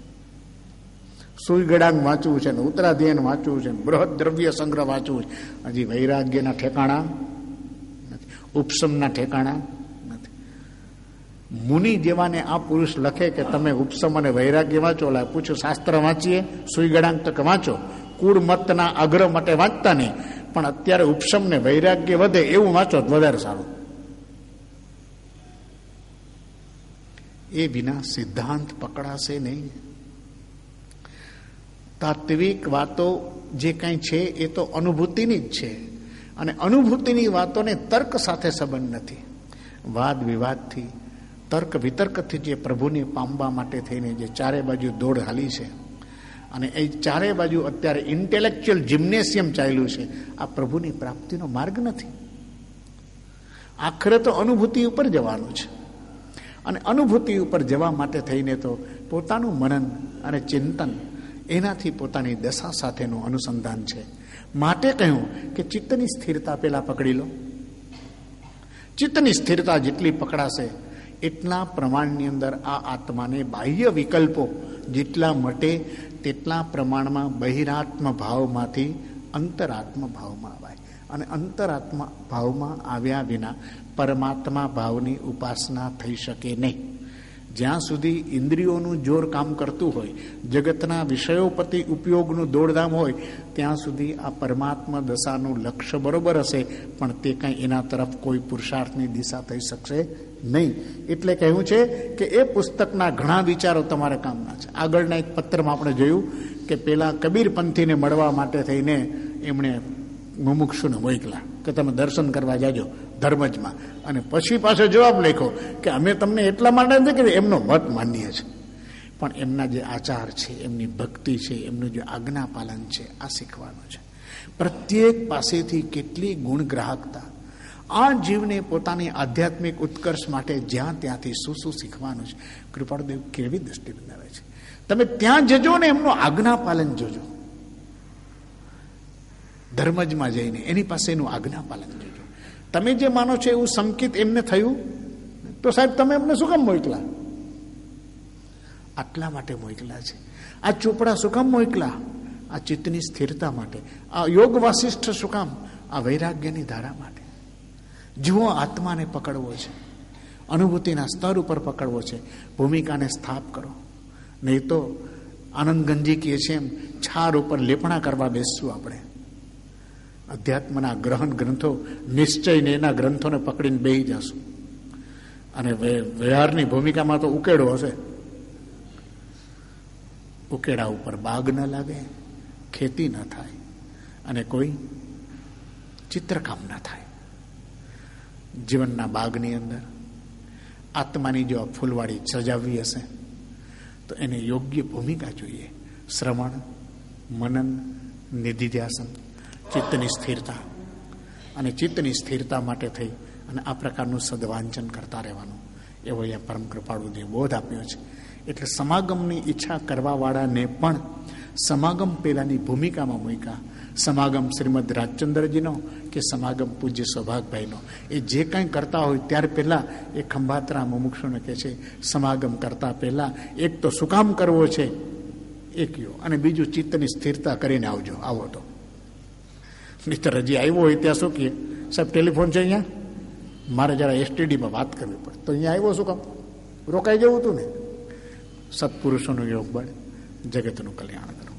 સુઈ ગડાંગ વાંચવું છે ને ઉત્તરાધ્યાયન વાંચવું છે, બૃહદ દ્રવ્ય સંગ્રહ વાંચવું છે. હજી વૈરાગ્યના ઠેકાણા નથી, ઉપસમના ઠેકાણા નથી. મુનિ જેવાને આ પુરુષ લખે કે તમે ઉપસમ અને વૈરાગ્ય વાંચો. લા પૂછો શાસ્ત્ર વાંચીએ? સુઈ ગડાંગ તો કે વાંચો. કુળ મતના આગ્રહ માટે વાંચતા નહીં, પણ અત્યારે ઉપસમ ને વૈરાગ્ય વધે એવું વાંચો વધારે સારું. એ વિના સિદ્ધાંત પકડાશે નહીં. તાત્વિક વાતો જે કાંઈ છે એ તો અનુભૂતિની જ છે, અને અનુભૂતિની વાતોને તર્ક સાથે સંબંધ નથી. વાદ વિવાદથી, તર્ક વિતર્કથી જે પ્રભુને પામવા માટે થઈને જે ચારે બાજુ દોડ હાલી છે, અને એ ચારે બાજુ અત્યારે ઇન્ટેલેક્ચ્યુઅલ જિમ્નેશિયમ ચાલ્યું છે, આ પ્રભુની પ્રાપ્તિનો માર્ગ નથી. આખરે તો અનુભૂતિ ઉપર જવાનું છે, અને અનુભૂતિ ઉપર જવા માટે થઈને તો પોતાનું મનન અને ચિંતન, એનાથી પોતાની દશા સાથેનું અનુસંધાન છે. માટે કહ્યું કે ચિત્તની સ્થિરતા પેલા પકડી લો. ચિત્તની સ્થિરતા જેટલી પકડાશે એટલા પ્રમાણની અંદર આ આત્માને બાહ્ય વિકલ્પો જેટલા મટે તેટલા પ્રમાણમાં બહિરાત્મ ભાવમાંથી અંતરાત્મ ભાવમાં આવાય, અને અંતરાત્મા ભાવમાં આવ્યા વિના પરમાત્મા ભાવની ઉપાસના થઈ શકે નહીં. જ્યાં સુધી ઇન્દ્રિયોનું જોર કામ કરતું હોય, જગતના વિષયો પ્રતિ ઉપયોગનું દોડધામ હોય, ત્યાં સુધી આ પરમાત્મા દશાનું લક્ષ્ય બરોબર હશે, પણ તે કાંઈ એના તરફ કોઈ પુરુષાર્થની દિશા થઈ શકશે નહીં. એટલે કહ્યું છે કે એ પુસ્તકના ઘણા વિચારો તમારા કામના છે. આગળના એક પત્રમાં આપણે જોયું કે પેલા કબીરપંથીને મળવા માટે થઈને એમણે મુમુક્ષુને મોકલા કે તમે દર્શન કરવા જાજો ધર્મજમાં, અને પછી પાછો જવાબ લખ્યો કે અમે તમને એટલા માટે નથી કે એમનો મત માન્ય છે, પણ એમના જે આચાર છે, એમની ભક્તિ છે, એમનું જે આજ્ઞા પાલન છે, આ શીખવાનું છે. પ્રત્યેક પાસેથી કેટલી ગુણગ્રાહકતા. આ જીવને પોતાની આધ્યાત્મિક ઉત્કર્ષ માટે જ્યાં ત્યાંથી શું શું શીખવાનું છે. કૃપાળુદેવ કેવી દ્રષ્ટિ બનાવે છે. તમે ત્યાં જજો ને એમનું આજ્ઞા પાલન જોજો. ધર્મજમાં જઈને એની પાસે એનું આજ્ઞા પાલન જોજો. તમે જે માનો છો એવું સંકિત એમને થયું તો સાહેબ તમે એમને શું કામ મોકલા? આટલા માટે મોકલા છે. આ ચોપડા શું કામ મોકલા? આ ચિત્તની સ્થિરતા માટે. આ યોગ વાસિષ્ઠ શું કામ? આ વૈરાગ્યની ધારા માટે. જુઓ, આત્માને પકડવો છે, અનુભૂતિના સ્તર ઉપર પકડવો છે, ભૂમિકાને સ્થાપ કરો. નહીં તો આનંદ ગંજી કહે છે એમ છાર ઉપર લેપણા કરવા બેસશું આપણે. અધ્યાત્મના ગ્રહણ ગ્રંથો નિશ્ચયને એના ગ્રંથોને પકડીને બેસી જશું. અને વ્યવહારની ભૂમિકામાં તો ઉકેડો હશે. ઉકેડા ઉપર બાગ ન લાગે, ખેતી ન થાય અને કોઈ ચિત્રકામ ન થાય. જીવનના બાગની અંદર આત્માની જો ફૂલવાડી સજાવવી હશે તો એને યોગ્ય ભૂમિકા જોઈએ. શ્રવણ, મનન, નિધિધ્યાસન, ચિત્તની સ્થિરતા. અને ચિત્તની સ્થિરતા માટે થઈ અને આ પ્રકારનું સદવાંચન કરતા રહેવાનું, એવો અહીંયા પરમ કૃપાળુદેવ બોધ આપ્યો છે. એટલે સમાગમની ઈચ્છા કરવાવાળાને પણ સમાગમ પહેલાંની ભૂમિકામાં મૂક્યા. સમાગમ શ્રીમદ રાજચંદ્રજીનો કે સમાગમ પૂજ્ય સૌભાગભાઈનો, એ જે કંઈ કરતા હોય ત્યાર પહેલાં એ ખંભાતરા મુમુક્ષુને કહે છે સમાગમ કરતા પહેલાં એક તો શું કામ કરવો છે એ કહો, અને બીજું ચિત્તની સ્થિરતા કરીને આવજો. આવો તો નહીંતર હજી આવ્યો હોય ત્યાં શું કહે, સાહેબ ટેલિફોન છે અહીંયા, મારે જરા એસટીડીમાં વાત કરવી પડે, તો અહીંયા આવ્યો શું કામ? રોકાઈ જવું હતું ને. સત્પુરુષોનું યોગ બળ જગતનું કલ્યાણ કરો.